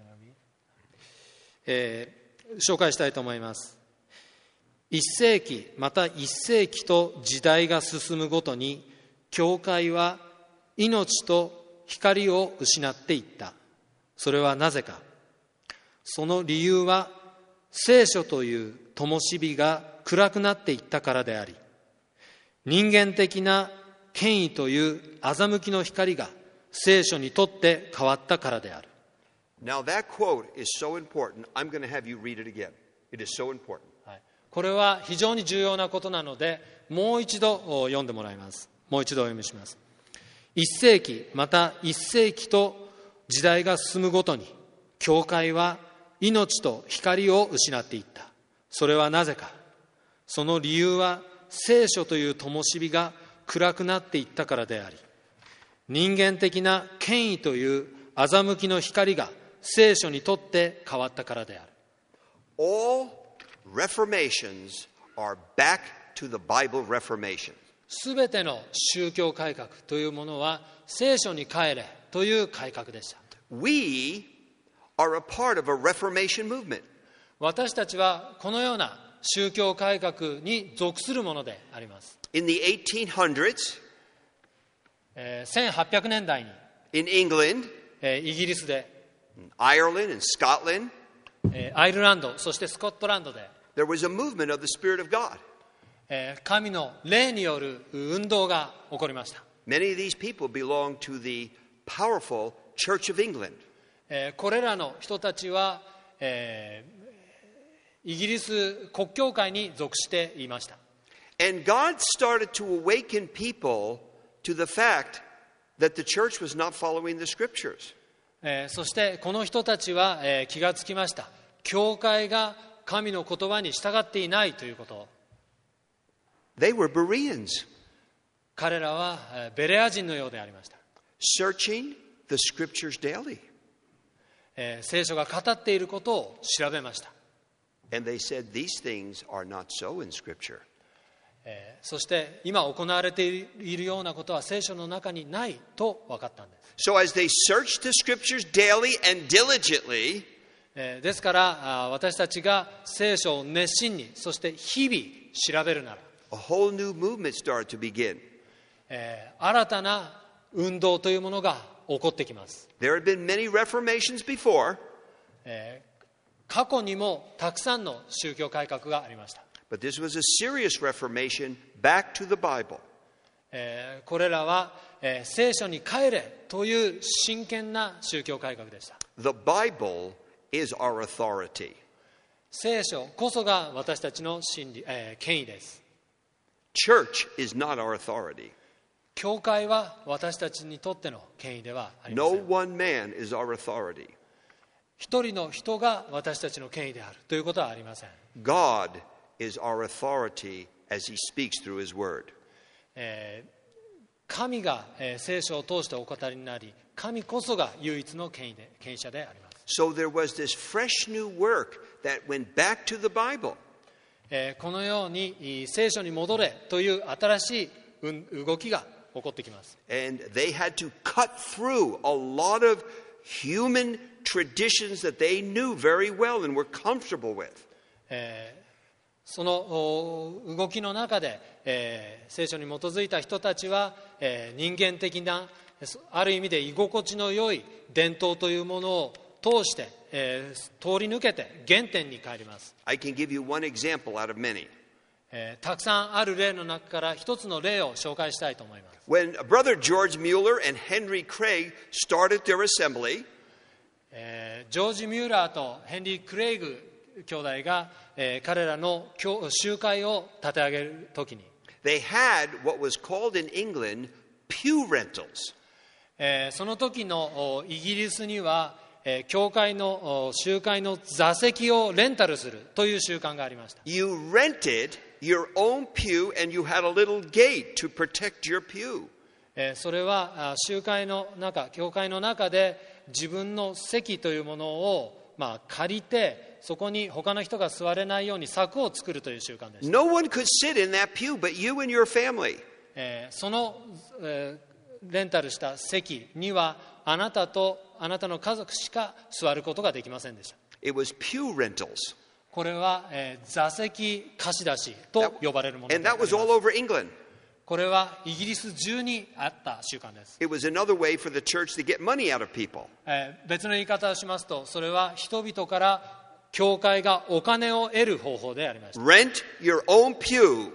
紹介したいと思います。1世紀また1世紀と時代が進むごとに教会は命と光を失っていった。それはなぜか。その理由は聖書という灯火が暗くなっていったからであり、人間的な権威という欺きの光が聖書にとって変わったからである。 Now that quote is so important, I'm going to have you read it again. It is so important. これは非常に重要なことなので、もう一度読んでもらいます。もう一度お読みします。1世紀また1世紀と時代が進むごとに教会は命と光を失っていった。それはなぜか。その理由は聖書という灯火が暗くなっていったからであり、人間的な権威という欺きの光が聖書にとって変わったからである。 All reformations are back to the Bible Reformation. すべての宗教改革というものは聖書に帰れという改革でした。 We are a part of a Reformation movement. 私たちはこのような宗教改革に属するものであります。 In the 1800s, 1800年代に in England, イギリスで Ireland, and Scotland, アイルランドそしてスコットランドで there was a movement of the Spirit of God. 神の霊による運動が起こりました。 Many of these people belong to the powerful Church of England. これらの人たちは、イギリス国教会に属していました。 And God started to awaken people to the fact that the church was not following the scriptures. そしてこの人たちは、気がつきました。教会が神の言葉に従っていないということ。 They were Bereans, 彼らはベレア人のようでありました。 searching the scriptures daily. 聖書が語っていることを調べました。 And they said, these things are not so in scripture. そして今行われているようなことは聖書の中にないと分かったんです。 So as they searched the scriptures daily and diligently, ですから私たちが聖書を熱心にそして日々調べるなら、 a whole new movement started to begin. 新たな運動というものが起こってきます。 There had been many reformations before, 過去にもたくさんの宗教改革がありました。 but this was a serious reformation back to the Bible. これらは、聖書に帰れという真剣な宗教改革でした。 The Bible is our authority. 聖書こそが私たちの権威です。 Church is not our authority. 教会は私たちにとっての権威ではありませ No ん。 one man is our authority. 一人の人が私たちの権威であるということはありません。 God is our authority as he speaks through his word. 神が聖書を通してお語りになり、神こそが唯一の権威者であります。 So there was this fresh new work that went back to the Bible. このように聖書に戻れという新しい動きが起こってきます。 And they had to cut through a lot of human traditions that they knew very well and were comfortable with. その動きの中で、聖書に基づいた人たちは、人間的なある意味で居心地の良い伝統というものを通して、通り抜けて原点に帰ります。 I can give you one example out of many. たくさんある例の中から一つの例を紹介したいと思います。 When Brother George Mueller and Henry Craig started their assembly, ジョージ・ミューラーとヘンリー・クレイグ兄弟が、彼らの集会を立て上げるときに、 they had what was called in England pew rentals. その時のイギリスには、教会の集会の座席をレンタルするという習慣がありました。 You rented your own pew and you had a little gate to protect your pew. それは集会の中、教会の中で自分の席というものを、借りて、そこに他の人が座れないように柵を作るという習慣でした。 No one could sit in that pew but you and your family. その、レンタルした席にはあなたとあなたの家族しか座ることができませんでした。 It was pew rentals. これは、座席貸し出しと呼ばれるものであり And ま that す。 was all over England. これはイギリス中にあった習慣です。 It was another way for the church to get money out of people. 別の言い方をしますと、それは人々から教会がお金を得る方法でありました。 Rent your own pew.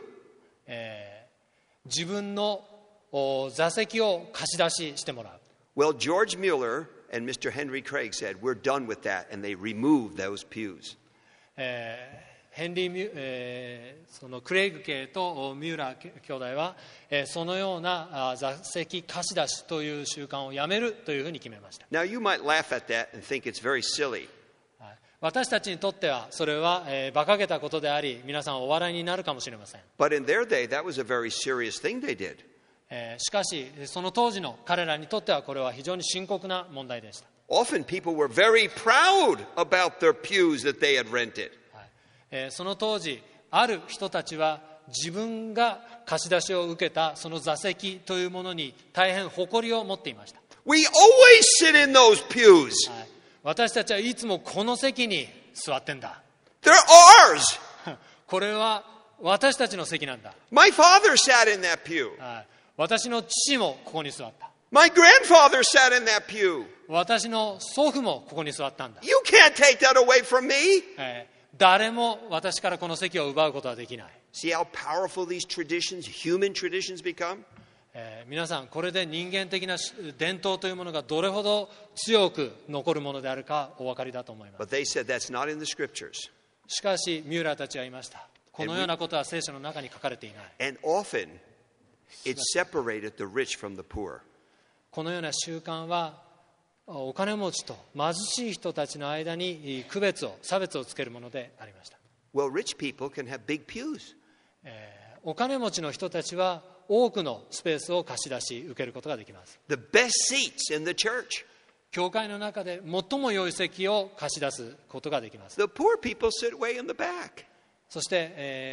自分の座席を貸し出ししてもらう。 Well, George Mueller and Mr. Henry Craig said, we're done with that, and they removed those pews. ヘンリーそのクレイグ家とミューラー兄弟は、そのような座席貸し出しという習慣をやめるというふうに決めました。 Now, you might laugh at that and think it's very silly. 私たちにとってはそれは、馬鹿げたことであり、皆さんお笑いになるかもしれません。 But in their day, that was a very serious thing they did. しかしその当時の彼らにとってはこれは非常に深刻な問題でした。 Often people were very proud about their pews that they had rented. その当時ある人たちは自分が貸し出しを受けたその座席というものに大変誇りを持っていました。 We always sit in those pews. 私たちはいつもこの席に座ってんだ。 They're ours. これは私たちの席なんだ。 My father sat in that pew. 私の父もここに座った。 My grandfather sat in that pew. 私の祖父もここに座ったんだ。 You can't take that away from me. 誰も私からこの席を奪うことはできない。 See how powerful these traditions, human traditions, become? 皆さんこれで人間的な伝統というものがどれほど強く残るものであるかお分かりだと思います。 But they said that's not in the scriptures. しかしミューラーたちは言いました。このようなことは聖書の中に書かれていない。 And often it separated the rich from the poor. このような習慣はお金持ちと貧しい人たちの間に差別をつけるものでありました。 Well, rich people can have big pews. お金持ちの人たちは多くのスペースを貸し出し受けることができます。 The best seats in the church. 教会の中で最も良い席を貸し出すことができます。 The poor people sit way in the back. そして、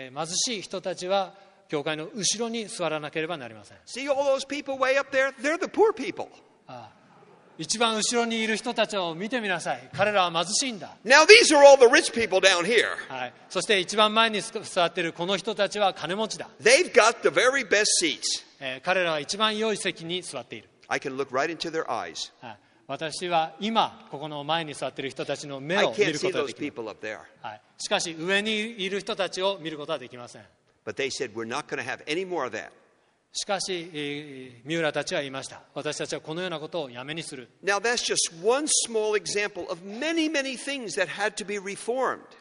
貧しい人たちは教会の後ろに座らなければなりません。 See all those people way up there? They're the poor people. 一番後ろにいる人たちを見てみなさい。彼らは貧しいんだ。 Now these are all the rich people down here. そして一番前に座っているこの人たちは金持ちだ。 They've got the very best seats. 彼らは一番良い席に座っている。 I can look right into their eyes. 私は今ここの前に座っている人たちの目 I を見 can't るこ see とが those できる。 people up there. しかし上にいる人たちを見ることはできません。 But they said, we're not going to have any more of that. しかし、ミューラーたちは言いました。私たちはこのようなことをやめにする。 Now that's just one small example of many, many things that had to be reformed.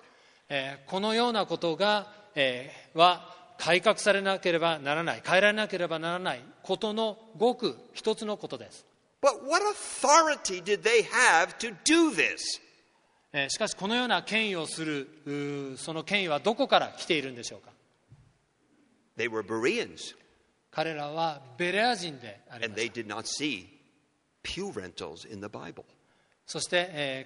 このようなことが、は改革されなければならない、変えられなければならないことのごく一つのことです。 But what authority did they have to do this? しかしこのような権威をするその権威はどこから来ているんでしょうか。 They were Bereans, 彼らはベレア人であり and ま they した。 did not see pew rentals in the Bible. そして、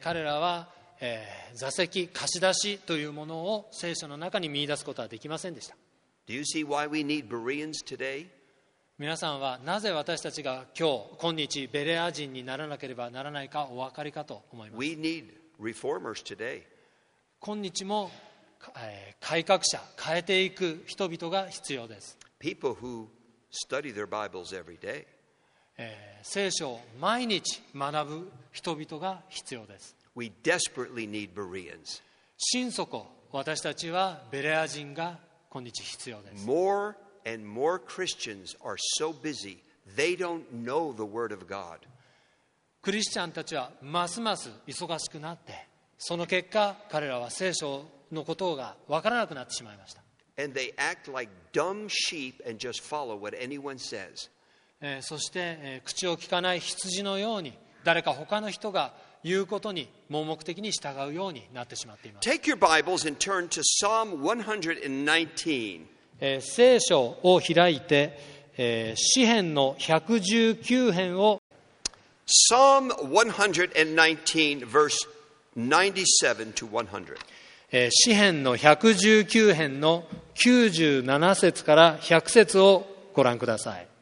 彼らは、座席貸し出しというものを聖書の中に見出すことはできませんでした。 Do you see why we need Bereans today? 皆さんはなぜ私たちが今日ベレア人にならなければならないかお分かりかと思います。 We need reformers today. 今日も、改革者、変えていく人々が必要です。 People who study their Bibles every day. 聖書を毎日学ぶ人々が必要です。 We desperately need Bereans. 心底私たちはベレア人が今日必要です。 More and more Christians are so busy, they don't know the Word of God. クリスチャンたちはますます忙しくなって、その結果彼らは聖書のことが分からなくなってしまいました。 And they act like dumb sheep and just follow what anyone says. そして、口を聞かない羊のように誰か他の人が言うことに盲目的に従うようになってしまっています。 Take your Bibles and turn to Psalm 119. 聖書を開いて、詩編の119編を Psalm 119, verse 97 to 100. 詩編の119編の97節から100節をご覧ください。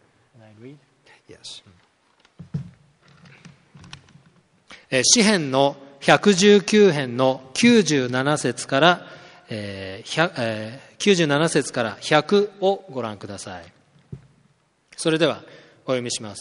Yes. 詩編の119編の97節から、97節から100をご覧ください。それではお読みします。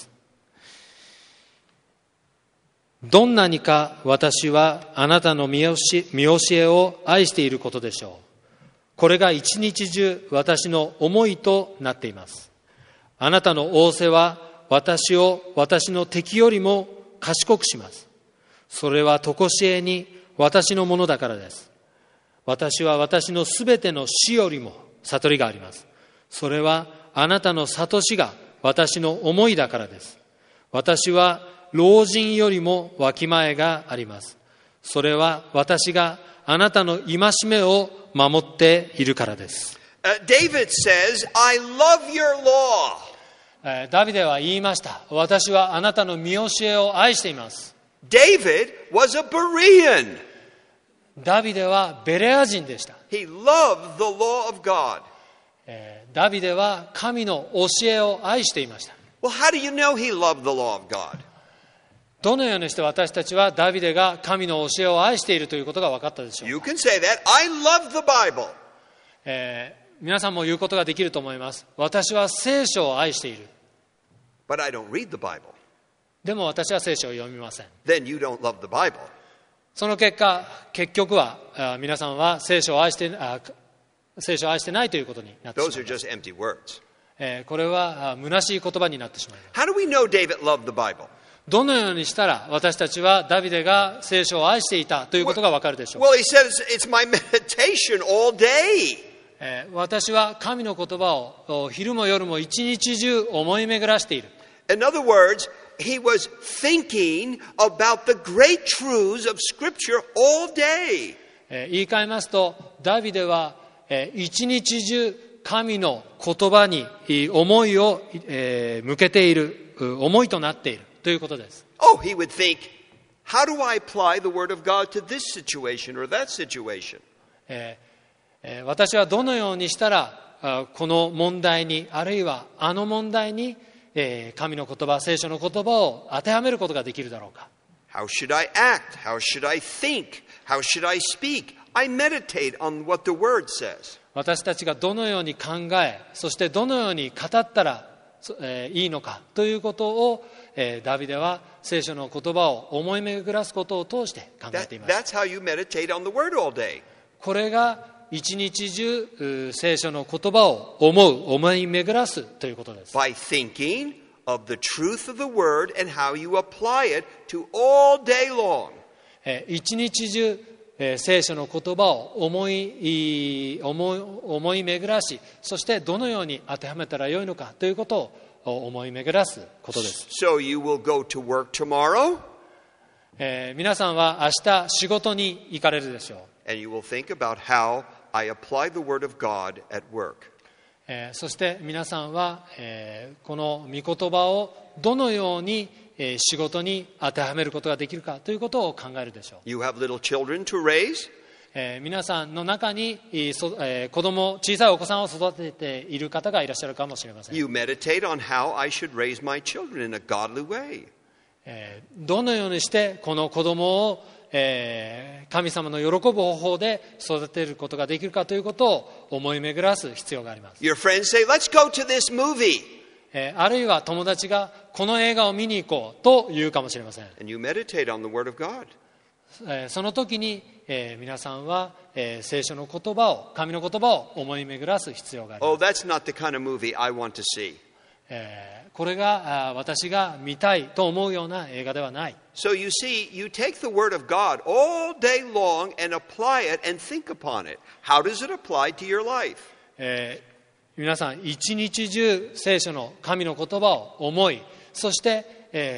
どんなにか私はあなたの見教えを愛していることでしょう。これが一日中私の思いとなっています。あなたの仰せは私を私の敵よりも賢くします。それは常しえに私のものだからです。私は私のすべての死よりも悟りがあります。それはあなたの悟しが私の思いだからです。私は老人よりもわきまえがあります。それは私があなたの戒めを守っているからです。 David says, I love your law. ダビデは言いました。私はあなたの見教えを愛しています。 David was a Berean. ダビデはベレア人でした。 He loved the law of God. ダビデは神の教えを愛していました。 Well, how do you know he loved the law of God? どのようにして私たちはダビデが神の教えを愛しているということが分かったでしょうか。 You can say that. I love the Bible. 皆さんも言うことができると思います。私は聖書を愛している。 But I don't read the Bible. でも私は聖書を読みません。 Then you don't love the Bible. その結局は皆さんは聖書を愛してないということになってし Those ま are います。 just empty words. これは虚しい言葉になってしまいます。 How do we know David loved the Bible? どのようにしたら私たちはダビデが聖書を愛していたということがわかるでしょうか。 Well, he says, it's my meditation all day. 私は神の言葉を昼も夜も一日中思い巡らしている。 In other words, he was thinking about the great truths of Scripture all day. 言い換えますと、ダビデは一日中神の言葉に思いを向けている、思いとなっているということです。 Oh, he would think, how do I apply the Word of God to this situation or that situation? 私はどのようにしたらこの問題にあるいはあの問題に神の言葉、聖書の言葉を当てはめることができるだろうか。 How should I act? How should I think? How should I speak? I meditate on what the Word says. 私たちがどのように考え、そしてどのように語ったらいいのかということをダビデは聖書の言葉を思い巡らすことを通して考えています。 That's how you meditate on the Word all day. これが一日中聖書の言葉を思い巡らすということです。 By thinking of the truth of the Word and how you apply it to all day long. 一日中聖書の言葉を思い巡らし、そしてどのように当てはめたらよいのかということを思い巡らすことです。 So you will go to work tomorrow? 皆さんは明日仕事に行かれるでしょう。 And you will think about how I apply the word of God at work. そして皆さんは、この御言葉をどのように仕事に当てはめることができるかということを考えるでしょう。 You have little children to raise? 皆さんの中に小さいお子さんを育てている方がいらっしゃるかもしれません。 You meditate on how I should raise my children in a godly way. どのようにしてこの子供を神様の喜ぶ方法で育てることができるかということを思い巡らす必要があります。 Your friends say, let's go to this movie. あるいは友達がこの映画を見に行こうと言うかもしれません。 And you meditate on the word of God. その時に皆さんは聖書の言葉を、神の言葉を思い巡らす必要があります。 Oh, that's not the kind of movie I want to see. これが私が見たいと思うような映画ではない。 So you see, you take the word of God all day long and apply it and think upon it. How does it apply to your life? 皆さん一日中聖書の神の言葉を思い、そして、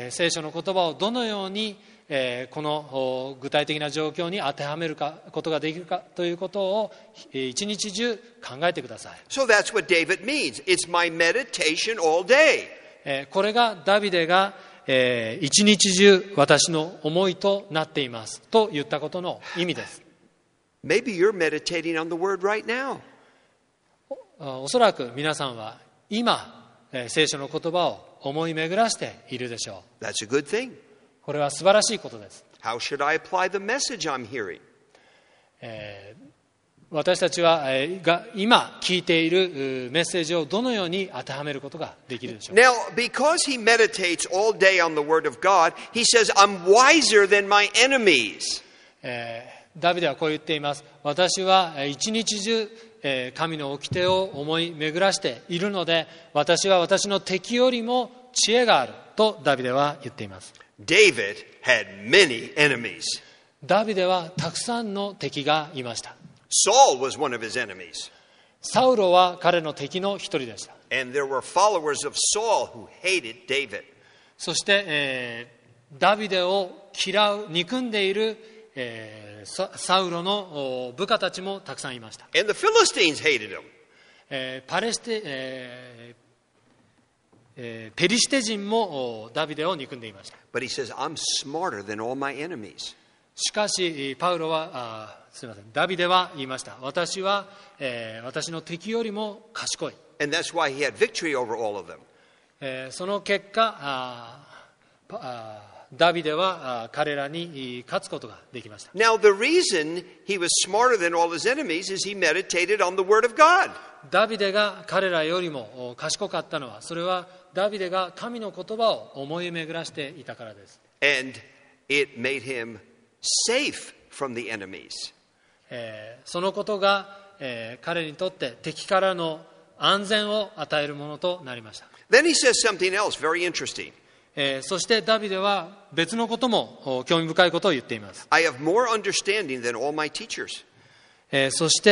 聖書の言葉をどのように、この具体的な状況に当てはめることができるかということを一日中考えてください。 So that's what David means. It's my meditation all day. これがダビデが、一日中私の思いとなっていますと言ったことの意味です。 Maybe you're meditating on the word right now. おそらく皆さんは今、聖書の言葉を思い巡らしているでしょう。 That's a good thing. これは素晴らしいことです。 How should I apply the message I'm hearing? 私たちはが今聞いているメッセージをどのように当てはめることができるでしょうか。 Now, because he meditates all day on the word of God, he says, I'm wiser than my enemies. ダビデはこう言っています。私は一日中神の掟を思い巡らしているので、私は私の敵よりも知恵があるとダビデは言っています。 David had many enemies. ダビデはたくさんの敵がいました。 Saul was one of his enemies. サウロは彼の敵の一人でした。 And there were followers of Saul who hated David. そして、ダビデを嫌う、憎んでいる、サウロの部下たちもたくさんいました。 And the Philistines hated him. ペリシテ人もダビデを憎んでいました。 But he says, I'm smarter than all my enemies. しかしダビデは言いました。私は、私の敵よりも賢い。 And that's why he had victory over all of them. その結果ダビデは彼らに勝つことができました。 Now, the reason he was smarter than all his enemies is he meditated on the word of God. ダビデが彼らよりも賢かったのは、それはダビデが神の言葉を思い巡らしていたからです。 And it made him safe from the enemies. そのことが、彼にとって敵からの安全を与えるものとなりました。 Then he says something else very interesting. そしてダビデは別のことも興味深いことを言っています。 I have more understanding than all my teachers. そして、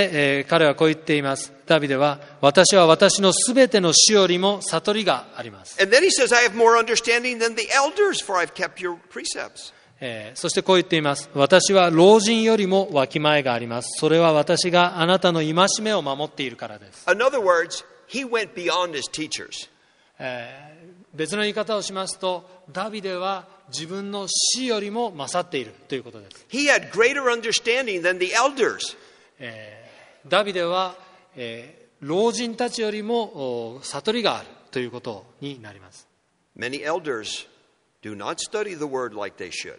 彼はこう言っています。ダビデは、私は私のすべての死よりも悟りがあります。 And then he says, I have more understanding than the elders, for I've kept your precepts. そしてこう言っています。私は老人よりもわきまえがあります。それは私があなたの戒めを守っているからです。 In other words, he went beyond his teachers. 別の言い方をしますと、ダビデは自分の死よりも勝っているということです。 He had greater understanding than the elders. ダビデは、老人たちよりも悟りがあるということになります。 Many elders do not study the word like they should.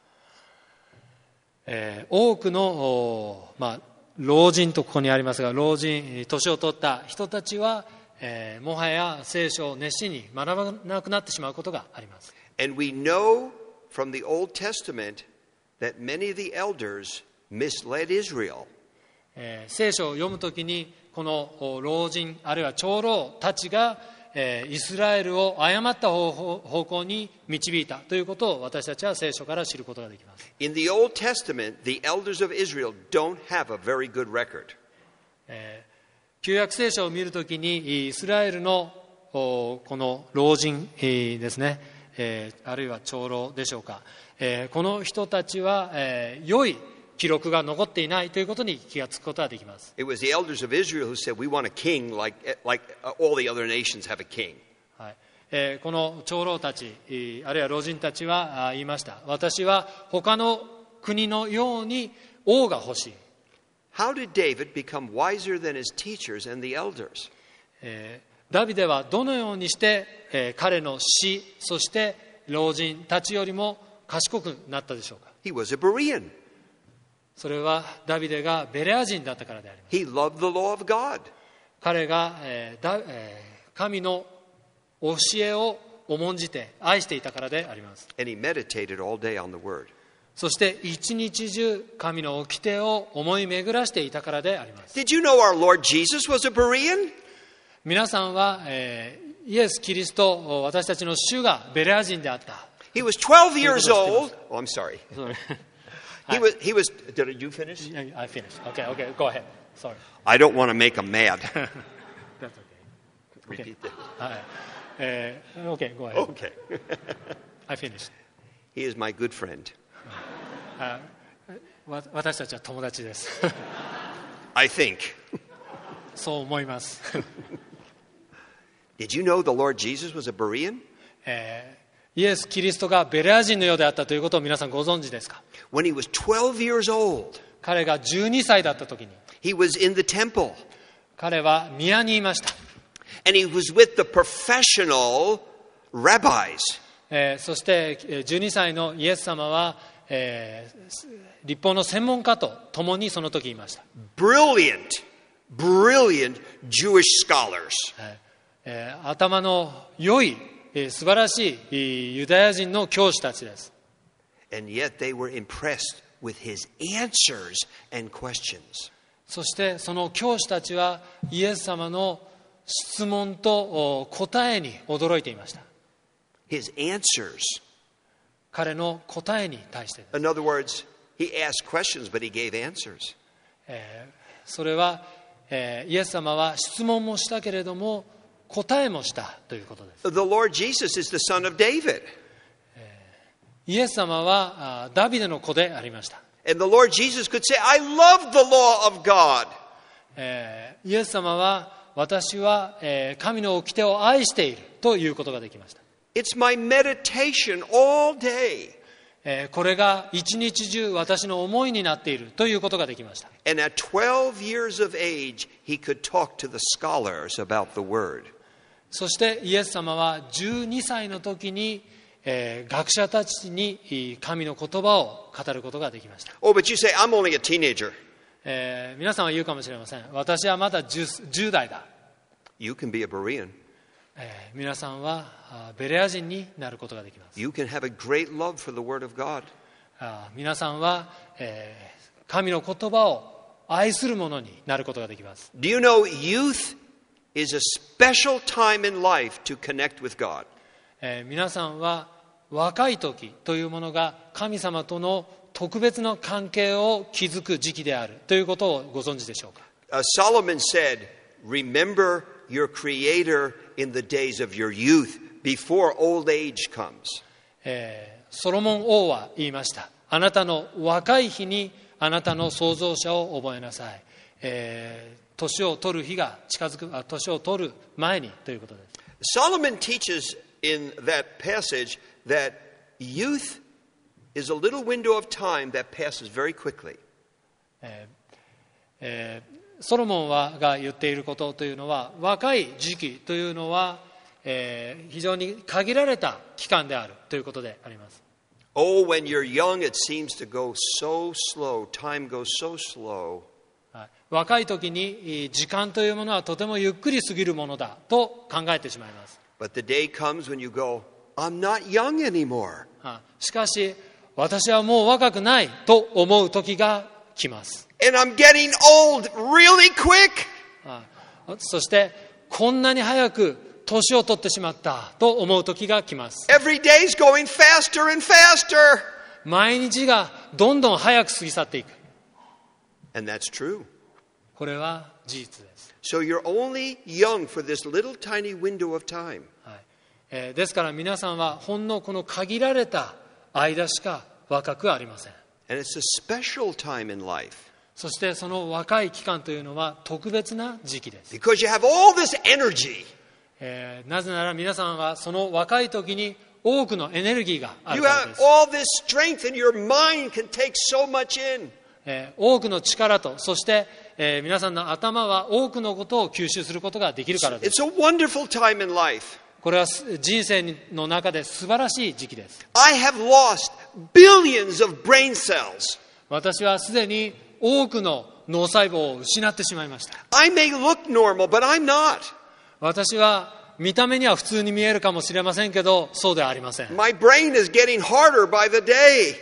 多くの、老人とここにありますが、老人、年を取った人たちは、もはや聖書を熱心に学ばなくなってしまうことがあります。 And we know from the Old Testament that many of the elders misled Israel. 聖書を読むときにこの老人あるいは長老たちが、 イスラエルを誤った方向に導いたということを私たちは聖書から知ることができます。 In the Old Testament, the elders of Israel don't have a very good record. 旧約聖書を見るときにイスラエルのこの老人ですね、あるいは長老でしょうか、この人たちは良い記録が残っていないということに気がつくことができます。 It was the elders of Israel who said, "We want a king like all the other nations have a king." はい、この長老たち、あるいは老人たちは言いました。私は他の国のように王が欲しい。 How did David become wiser than his teachers and the elders? ダビデはどのようにして、彼の師、そして老人たちよりも賢くなったでしょうか。 He was a Berean. それはダビデがベレア人だったからであります。 He loved the law of God. 彼が、神の教えを重んじて愛していたからであります。 And he meditated all day on the word. そして一日中神の掟を思い巡らしていたからであります。 Did you know our Lord Jesus was a Berean? 皆さんは、イエス・キリスト、私たちの主がベレア人であった。 He was 12 years old. Oh, I'm sorry. He was, did you finish? I finished. Okay, go ahead. Sorry. I don't want to make him mad. That's okay. Repeat that. Okay, go ahead. Okay. I finished. He is my good friend. 私たちは友達です。 I think. そう思います。 Did you know the Lord Jesus was a Berean? イエス・キリストがベレア人のようであったということを皆さんご存知ですか。 When he was 12 years old, 彼が12歳だった時に he was in the temple. 彼は宮にいました。 And he was with the professional rabbis. そして12歳のイエス様は、律法の専門家と共にその時いました。 Brilliant Jewish scholars. 頭の良い、素晴らしいユダヤ人の教師たちです。 And yet they were impressed with his answers and questions. そしてその教師たちはイエス様の質問と答えに驚いていました。 His answers. 彼の答えに対してです。 In other words, he asked questions, but he gave answers. それは、イエス様は質問もしたけれども答えもしたということです。 The Lord Jesus is the son of David. イエス様はダビデの子でありました。 And the Lord Jesus could say, I love the law of God. イエス様は私は神の掟を愛しているということができました。 It's my meditation all day. これが一日中私の思いになっているということができました。 And at 12 years of age, he could talk to the scholars about the word. そしてイエス様は12歳の時に、学者たちに神の言葉を語ることができました。 Oh, but you say, I'm only a teenager. 皆さんは言うかもしれません。私はまだ 10代だ。 You can be a Berean. 皆さんはベレア人になることができます。 You can have a great love for the word of God. 皆さんは、神の言葉を愛するものになることができます。 Do you know youth is a special time in life to connect with God? 皆さんは若い時というものが神様との特別な関係を築く時期であるということをご存知でしょうか。 Solomon said, remember your creator in the days of your youth before old age comes. ソロモン王は言いました。あなたの若い日にあなたの創造者を覚えなさい。年を取る日が近づく、年を取る前にということです。 Solomon teaches in that passage that youth is a little window of time that passes very quickly. ソロモンが言っていることというのは、若い時期というのは、非常に限られた期間であるということであります。 Oh, when you're young, it seems to go so slow. Time goes so slow. 若い時に時間というものはとてもゆっくり過ぎるものだと考えてしまいます。 But the day comes when you go, I'm not young anymore. しかし、私はもう若くないと思う時が来ます。 And I'm getting old really quick. そして、こんなに早く年を取ってしまったと思う時が来ます。 Every day's going faster and faster. 毎日がどんどん早く過ぎ去っていく。 And that's true. これは事実です。 So you're only young for this little tiny window of time. ですから皆さんはほんのこの限られた間しか若くありません。 And it's a special time in life. そしてその若い期間というのは特別な時期です。 Because you have all this energy. なぜなら皆さんはその若い時に多くのエネルギーがある You から have です。 all this strength and your mind can take so much in. 多くの力と、そして、皆さんの頭は多くのことを吸収することができるからです。 It's a wonderful time in life. これは人生の中で素晴らしい時期です。 I have lost billions of brain cells. 私はすでに多くの脳細胞を失ってしまいました。 I may look normal, but I'm not. 私は見た目には普通に見えるかもしれませんけど、そうではありません。 My brain is getting harder by the day.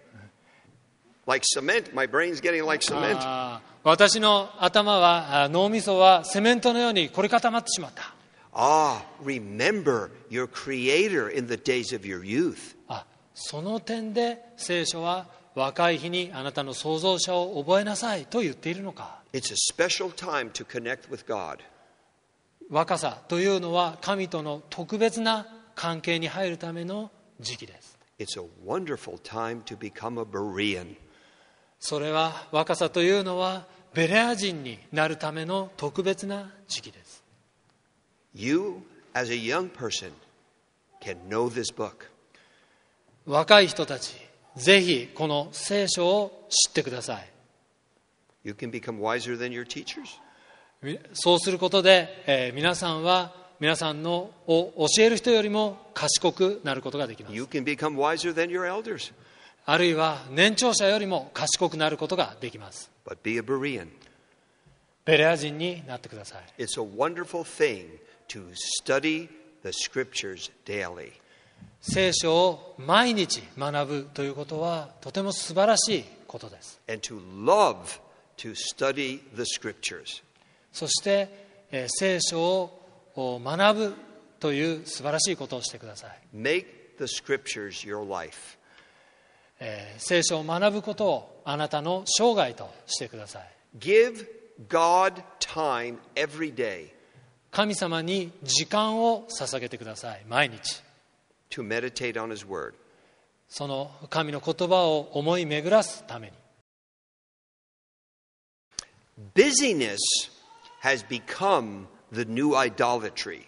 Like cement. My brain's getting like cement. 私の頭は、脳みそはセメントのように凝り固まってしまった。 Remember your Creator in the days of your youth. その点で聖書は若い日にあなたの創造者を覚えなさいと言っているのか。 It's a special time to connect with God. 若さというのは神との特別な関係に入るための時期です。 It's a wonderful time to become a Berean. それは若さというのはベレア人になるための特別な時期です。 You, as a young person, can know this book. 若い人たち、ぜひこの聖書を知ってください。 You can become wiser than your teachers. そうすることで、皆さんは皆さんのを教える人よりも賢くなることができます。 You can become wiser than your elders. あるいは年長者よりも賢くなることができます。 But be a Berean. ベレア人になってください。 It's a wonderful thing to study the scriptures daily. 聖書を毎日学ぶということはとても素晴らしいことです。 And to love to study the scriptures. そして、聖書を学ぶという素晴らしいことをしてください。 Make the scriptures your life. 聖書を学ぶことをあなたの生涯としてください。 Give God time every day 神様に時間を捧げてください。毎日 to meditate on His Word. その神の言葉を思い巡らすために。 Busyness has become the new idolatry.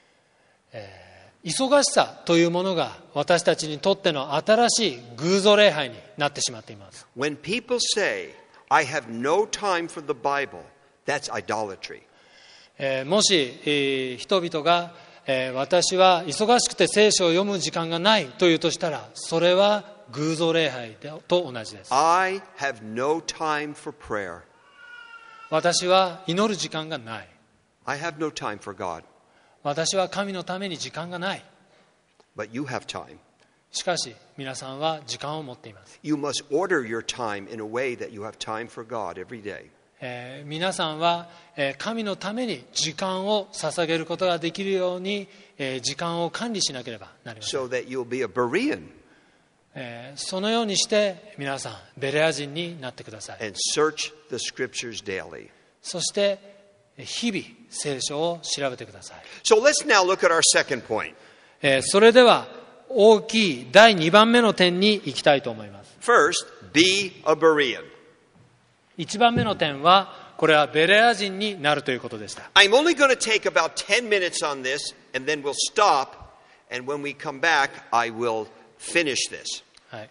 忙しさというものが私たちにとっての新しい偶像礼拝になってしまっています。 When people say, I have no time for the Bible, that's idolatry. もし、人々が、私は忙しくて聖書を読む時間がないというとしたら、それは偶像礼拝と同じです。 I have no time for prayer. 私は祈る時間がない。 I have no time for God. 私は神のために時間がない。 But you have time. しかし皆さんは時間を持っています。 You must order your time in a way that you have time for God every day. 皆さんは、神のために時間を捧げることができるように、時間を管理しなければなりません。 So that you'll be a Berean そのようにして皆さんベレア人になってください。 and search the scriptures daily. そして日々聖書を調べてください。 So let's now look at our second point. それでは大きい第2番目の点に行きたいと思います。 First, be a Berean. 1番目の点はこれはベレア人になるということでした。 I'm only going to take about 10 minutes on this, and then we'll stop, and when we come back, I will finish this. はい、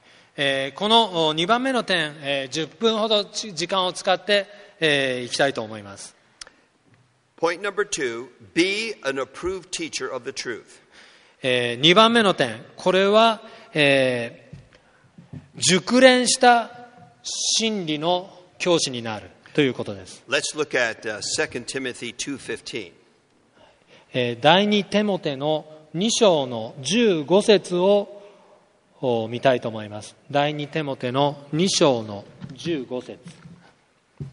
この2番目の点、10分ほど時間を使って、いきたいと思います。 Point number 2, be an approved teacher of the truth. 2番目の点、これは、熟練した真理の教師になるということです。 Let's look at 2 Timothy 2:15. 第2テモテの2章の15節を見たいと思います。第2テモテの2章の15節。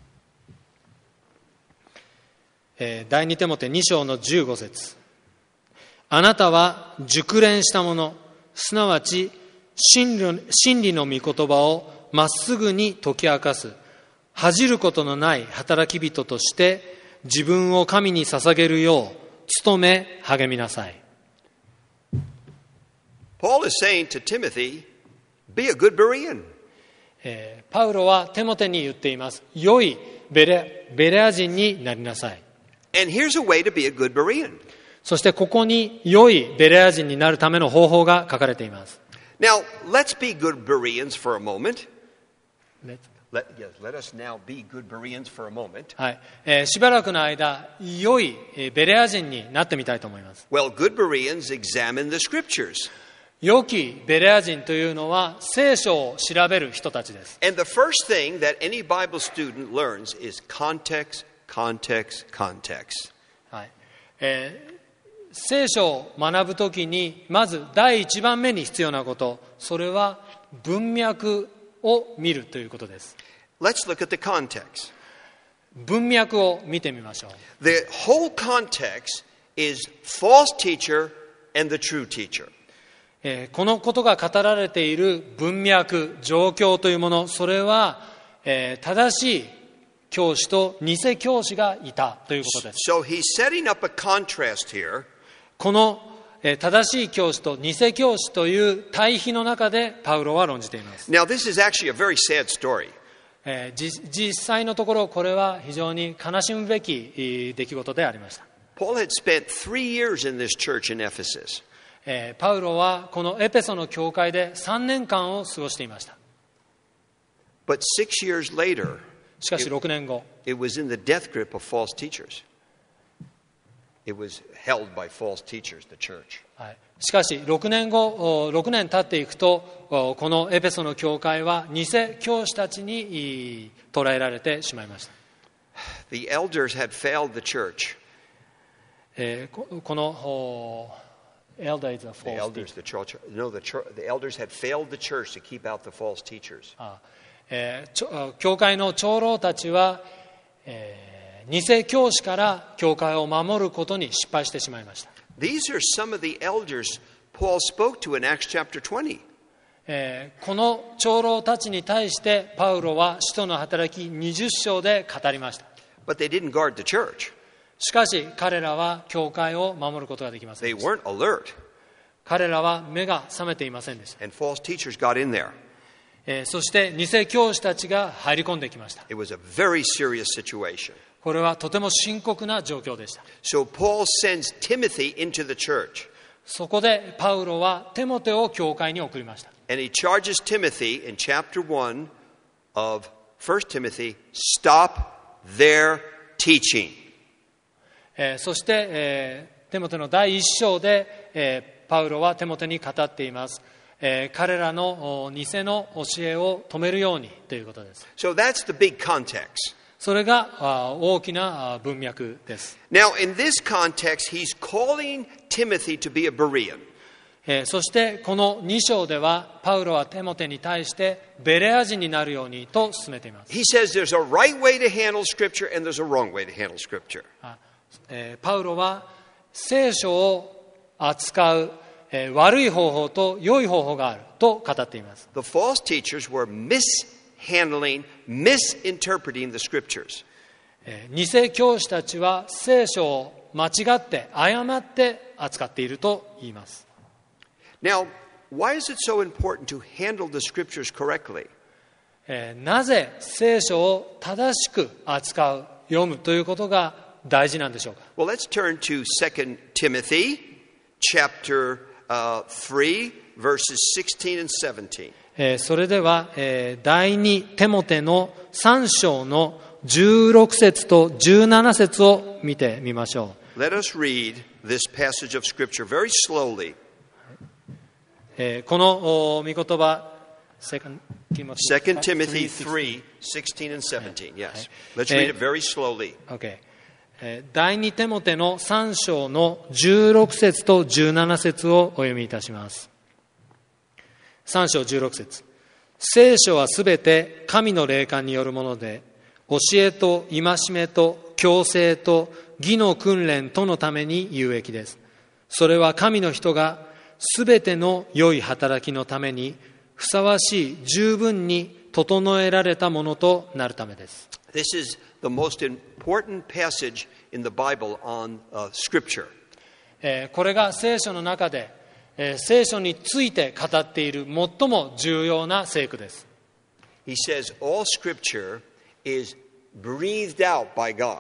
第2テモテ2章の15節。 あなたは熟練したもの、すなわち真理の御言葉をまっすぐに解き明かす、恥じることのない働き人として自分を神に捧げるよう努め励みなさい。 Paul is saying to Timothy, be a good Berean. パウロはテモテに言っています。良いベレア人になりなさい。 And here's a way to be a good Berean. そしてここに良いベレア人になるための方法が書かれています。 Now, let's be good Bereans for a moment. Let us now be good Bereans for a moment. はい、しばらくの間、良いベレア人になってみたいと思います。 Well, good Bereans examine the scriptures. 良きベレア人というのは聖書を調べる人たちです。 And the first thing that any Bible student learns is context, context, context. はい、聖書を学ぶときにまず第一番目に必要なこと、それは文脈を見るということです。 Let's look at the context. 文脈を見てみましょう。 The whole context is false teacher and the true teacher. このことが語られている文脈、状況というもの、それは、正しい教師と偽教師がいたということです。 So he's setting up a contrast here. この正しい教師と偽教師という対比の中でパウロは論じています。 Now, this is actually a very sad story. 実際のところこれは非常に悲しむべき出来事でありました。 Paul had spent 3 years in this church in Ephesus. パウロはこのエペソの教会で3年間を過ごしていました。 But 6 years later, しかし6年後、 it was in the death grip of false teachers. It was held by false teachers, the church. はい、しかし6年経っていくと、このエペソの教会は偽教師たちに捉えられてしまいました。 The elders had failed the church. このelder is a false The elders, the church, no, the elders had failed the church to keep out the false teachers. 教会の長老たちは、偽教師から教会を守ることに失敗してしまいました。 These are some of the elders Paul spoke to in Acts chapter 20. この長老たちに対してパウロは使徒の働き20章で語りました。 But they didn't guard the church. しかし彼らは教会を守ることができません They でした。 weren't alert. 彼らは目が覚めていませんでした。 And false teachers got in there. そして偽教師たちが入り込んできました。 It was a very serious situation. これはとても深刻な状況でした。 So Paul sends Timothy into the church. そこでパウロはテモテを教会に送りました。 And he charges Timothy in chapter 1 of 1 Timothy, stop their teaching. そして、テモテの第1章で、パウロはテモテに語っています。彼らの偽の教えを止めるようにということです。 So that's the big context. それが大きな文脈です。 Now, in this context, he's calling Timothy to be a Berean. そしてこの2章ではパウロはテモテに対してベレア人になるようにと進めています。 He says there's a right way to handle Scripture and there's a wrong way to handle Scripture. パウロは聖書を扱う悪い方法と良い方法があると語っています。 The false teachers were mishandling, misinterpreting the Scriptures. 偽教師たちは聖書を間違って誤って扱っていると言います。 Now, why is it so important to handle the Scriptures correctly? なぜ聖書を正しく扱う、読むということが大事なんでしょうか。 Well, let's turn to 2 Timothy chapter 3, verses 16 and 17. それでは、第2テモテの3章の16節と17節を見てみましょう。 Let us read this passage of Scripture very slowly. この御言葉、2 Timothy 3, 16 and 17. Yes. Let's read it very slowly. Okay. 第2テモテの3章の16節と17節をお読みいたします。3章16節。聖書はすべて神の霊感によるもので、教えと戒めと矯正と義の訓練とのために有益です。 それは神の人がすべての良い働きのためにふさわしい十分に整えられたものとなるためです。 This is the most important passage in the Bible on Scripture. これが聖書の中で、聖書について語っている最も重要な聖句です。 He says all Scripture is breathed out by God.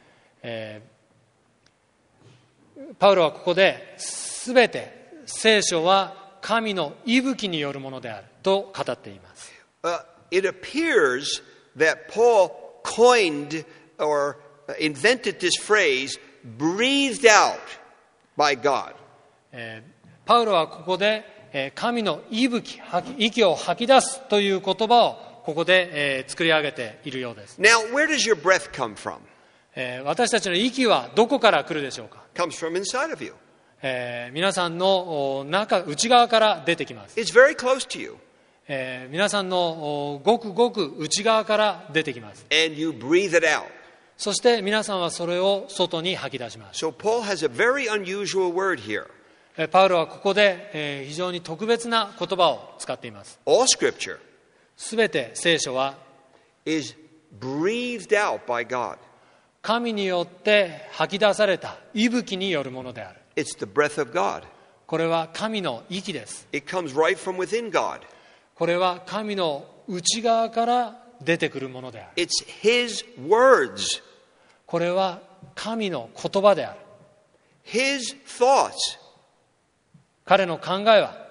パウロはここで、すべて聖書は神の息吹によるものであると語っています。 It appears that Paul coined or invented this phrase, breathed out by God. パウロはここで、神の息を吐き出すという言葉をここで、作り上げているようです。 Now, where does your breath come from? 私たちの息はどこから来るでしょうか。 Comes from inside of you. 皆さんの内側から出てきます。 It's very close to you. 皆さんのごくごく内側から出てきます。 And you breathe it out. そして皆さんはそれを外に吐き出します。 So Paul has a very unusual word here. パウロはここで、非常に特別な言葉を使っています。 All Scripture すべて聖書は is breathed out by God. 神によって吐き出された息吹によるものである。 It's the breath of God. これは神の息です。 It comes right from within God. これは神の内側から出てくるものである。 It's His words, これは神の言葉である。 His thoughts. 彼の考えは、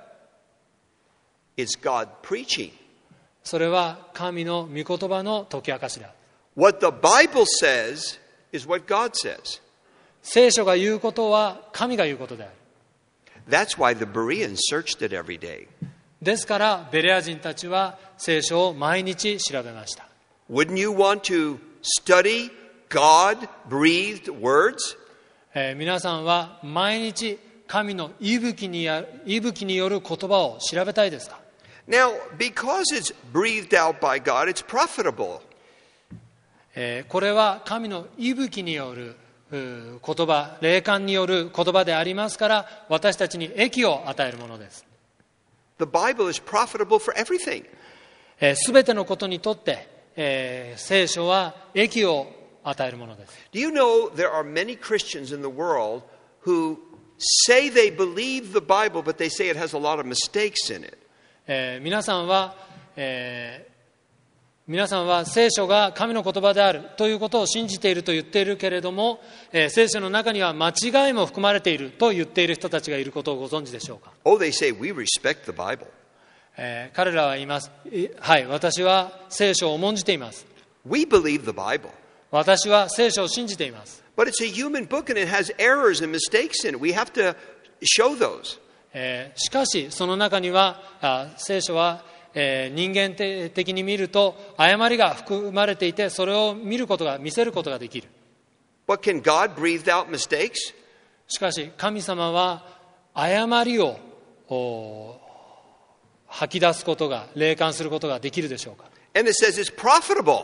It's God preaching. それは神の御言葉の解き明かしである。 What the Bible says is what God says. 聖書が言うことは神が言うことである。 That's why the Bereans searched it every day. ですからベレア人たちは聖書を毎日調べました。 Wouldn't you want to study God-breathed words? 皆さんは毎日神の息吹による言葉を調べたいですか？ Now, because it's breathed out by God, it's profitable. これは神の息吹による言葉、霊感による言葉でありますから、私たちに益を与えるものです。 The Bible is profitable for everything. すべてのことにとって、聖書は益を与えるものです。 Do you know there are many Christians in the world who say they believe the Bible, but they say it has a lot of mistakes in it? 皆さんは聖書が神の言葉であるということを信じていると言っているけれども、聖書の中には間違いも含まれていると言っている人たちがいることをご存知でしょうか？ Oh, they say, we respect the Bible. 彼らは言います。はい、私は聖書を重んじています。 We believe the Bible. 私は聖書を信じています。 But it's a human book and it has errors and mistakes in it. We have to show those. しかしその中には聖書は、人間的に見ると誤りが含まれていて、それを見せることができる。 But can God breathe out mistakes? しかし神様は誤りを吐き出すことが、霊感することができるでしょうか？ And it says it's profitable.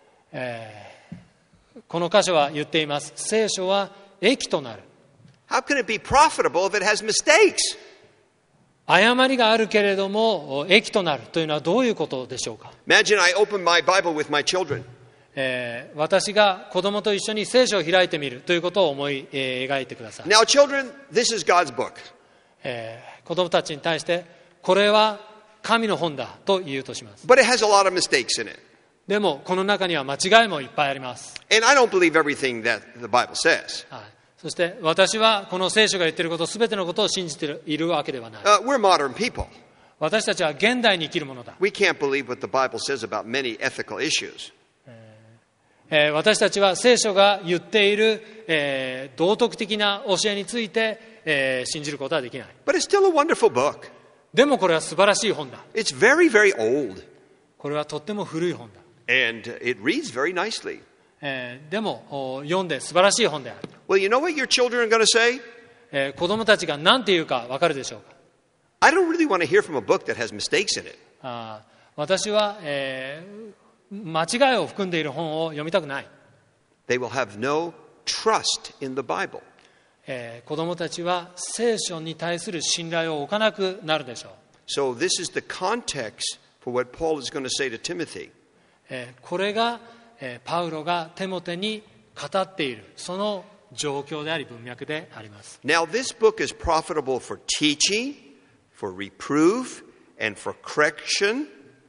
この箇所は言っています。聖書は益となる。 How can it be profitable if it has mistakes? 誤りがあるけれども益となるというのはどういうことでしょうか？ Imagine I open my Bible with my children. 私が子供と一緒に聖書を開いてみるということを思い描いてください。 Now, children, this is God's book. 子供たちに対してこれは神の本だと言うとします。 But it has a lot of mistakes in it. でもこの中には間違いもいっぱいあります。 And I don't believe everything that the Bible says. そして私はこの聖書が言っていること、すべてのことを信じているわけではない。 We're modern people. 私たちは現代に生きるものだ。 We can't believe what the Bible says about many ethical issues. 私たちは聖書が言っている、道徳的な教えについて、信じることはできない。 But it's still a wonderful book. でもこれは素晴らしい本だ。 It's very, very old. これはとっても古い本だ。 And it reads very nicely. でも読んで素晴らしい本である。 Well, you know what your children are going to say? 子供たちが何て言うか分かるでしょうか？ I don't really want to hear from a book that has mistakes in it. 私は、間違いを含んでいる本を読みたくない。 They will have no trust in the Bible. 子どもたちは聖書に対する信頼を置かなくなるでしょう。 So this is the context for what Paul is going to say to Timothy. これがパウロがテモテに語っているその状況であり文脈であります。 Now this book is profitable for teaching, for reproof, and for correction.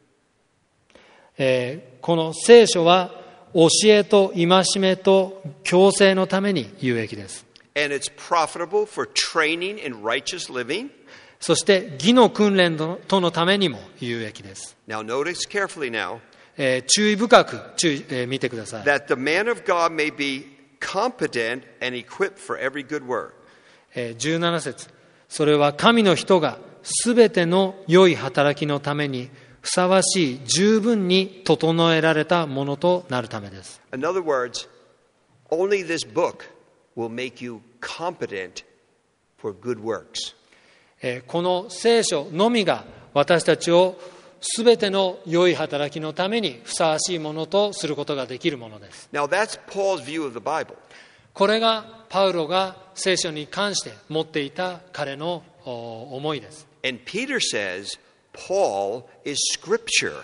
この聖書は教えと戒めと矯正のために有益です。 And it's profitable for training in righteous living. そして義の訓練とのためにも有益です。 Now notice carefully now. 注意深く見てください。 That the man of God may be competent and equipped for every good work. 17節。それは神の人がすべての良い働きのためにふさわしい十分に整えられたものとなるためです。 In other words, only this book will make you competent for good works. この聖書のみが私たちをすべての良い働きのためにふさわしいものとすることができるものです。 Now that's Paul's view of the Bible. これがパウロが聖書に関して持っていた彼の思いです。 And Peter says Paul is Scripture.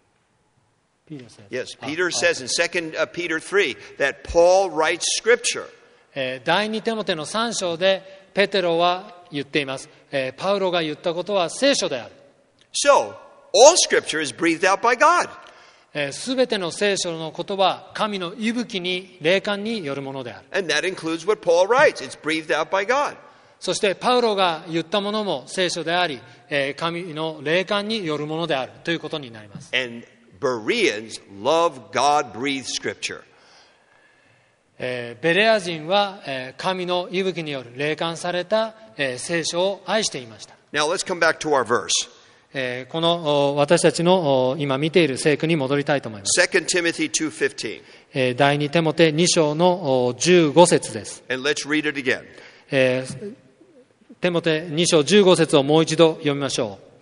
Yes, Peter says in 2 Peter 3 that Paul writes Scripture. 第2テモテの3章でペテロは言っています。パウロが言ったことは聖書である。 So, all Scripture is breathed out by God. すべての聖書の言葉、神の息吹に霊感によるものである。 And that includes what Paul writes. It's breathed out by God. そしてパウロが言ったものも聖書であり、神の霊感によるものであるということになります。 And Bereans love God-breathed Scripture. ベレア人は神の息吹による霊感された聖書を愛していました。 Now let's come back to our verse. この私たちの今見ている聖句に戻りたいと思います。 2 Timothy 2:15. 第2テモテ2章の15節です。 And let's read it again. テモテ2章15節をもう一度読みましょう。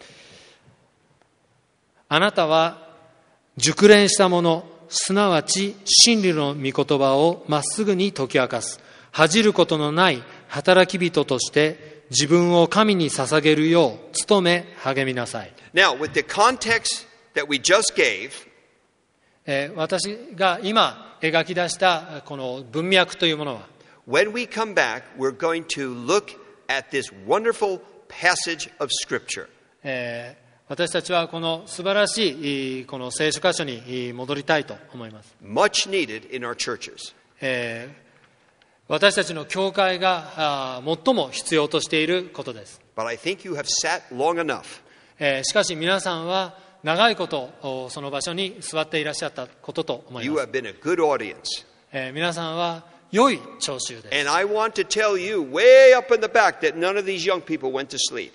あなたは熟練したもの、すなわち真理の御言葉をまっすぐに解き明かす、恥じることのない働き人として自分を神に捧げるよう努め励みなさい。 Now, with the context that we just gave, 私が今描き出したこの文脈というものは、 when we come back, we're going to look at this wonderful passage of Scripture. 私たちはこの素晴らしいこの聖書箇所に戻りたいと思います。 Much needed in our churches. 私たちの教会が最も必要としていることです。 But I think you have sat long enough. しかし皆さんは長いことその場所に座っていらっしゃったことと思い You ま have been a good audience. す。皆さんは良い聴衆です。 And I want to tell you way up in the back that none of these young people went to sleep.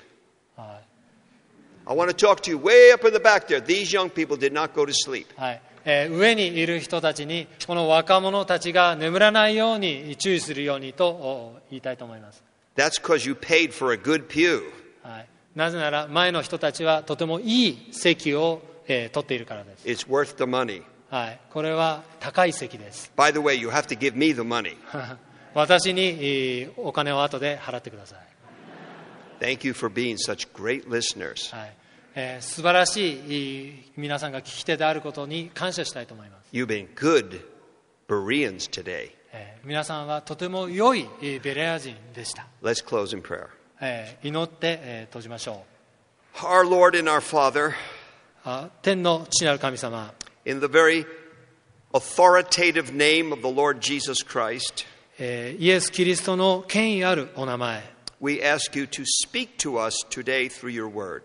I want to talk to you way up in the back there. These young people did not go to sleep. 上にいる人たちにこの若者たちが眠らないように注意するようにと言いたいと思います。 That's because you paid for a good pew. なぜなら前の人たちはとてもいい席を取っているからです。 It's worth the money. これは高い席です。 By the way, you have to give me the money. 私にお金を後で払ってください。 Thank you for being such great listeners. 素晴らしい皆さんが聞き手であることに感謝したいと思います。 You've been good Bereans today. 皆さんはとても良いベレア人でした。 Let's close in prayer. 祈って閉じましょう。 Our Lord and our Father, 天の父なる神様、 in the very authoritative name of the Lord Jesus Christ, イエス・キリストの権威あるお名前、 we ask you to speak to us today through your word.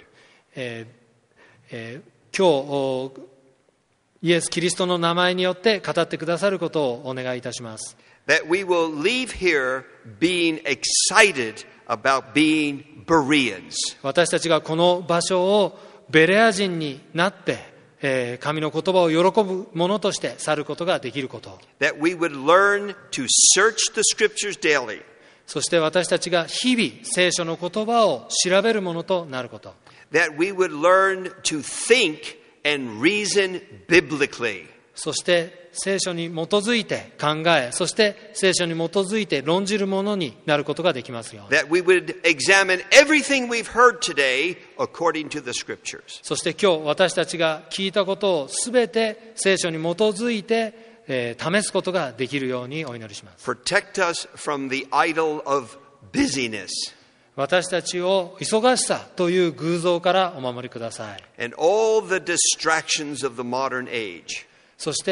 今日イエス・キリストの名前によって語ってくださることをお願いいたします。 That we will leave here being excited about being Bereans. 私たちがこの場所をベレア人になって、神の言葉を喜ぶものとして去ることができること。 That we would learn to search the scriptures daily. そして私たちが日々聖書の言葉を調べるものとなること。 That we would learn to think and reason biblically. そして聖書に基づいて考え、そして聖書に基づいて論じるものになることができますように。 That we would examine everything we've heard today according to the Scriptures. そして今日私たちが聞いたことをすべて聖書に基づいて、試すことができるようにお祈りします。 Protect us from the idol of busyness 私たちを忙しさという偶像からお守りください。 and all the distractions of the modern age. そして、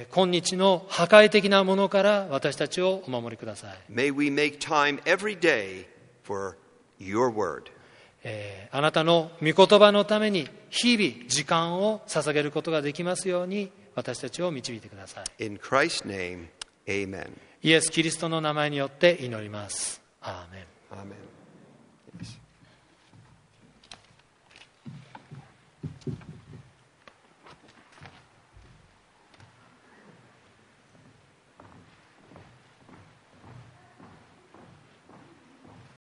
今日の破壊的なものから私たちをお守りください。 May we make time every day for your word. あなたの御言葉のために日々時間を捧げることができますように私たちを導いてください。 In Christ's name, amen. イエス・キリストの名前によって祈ります。アーメン。 Amen.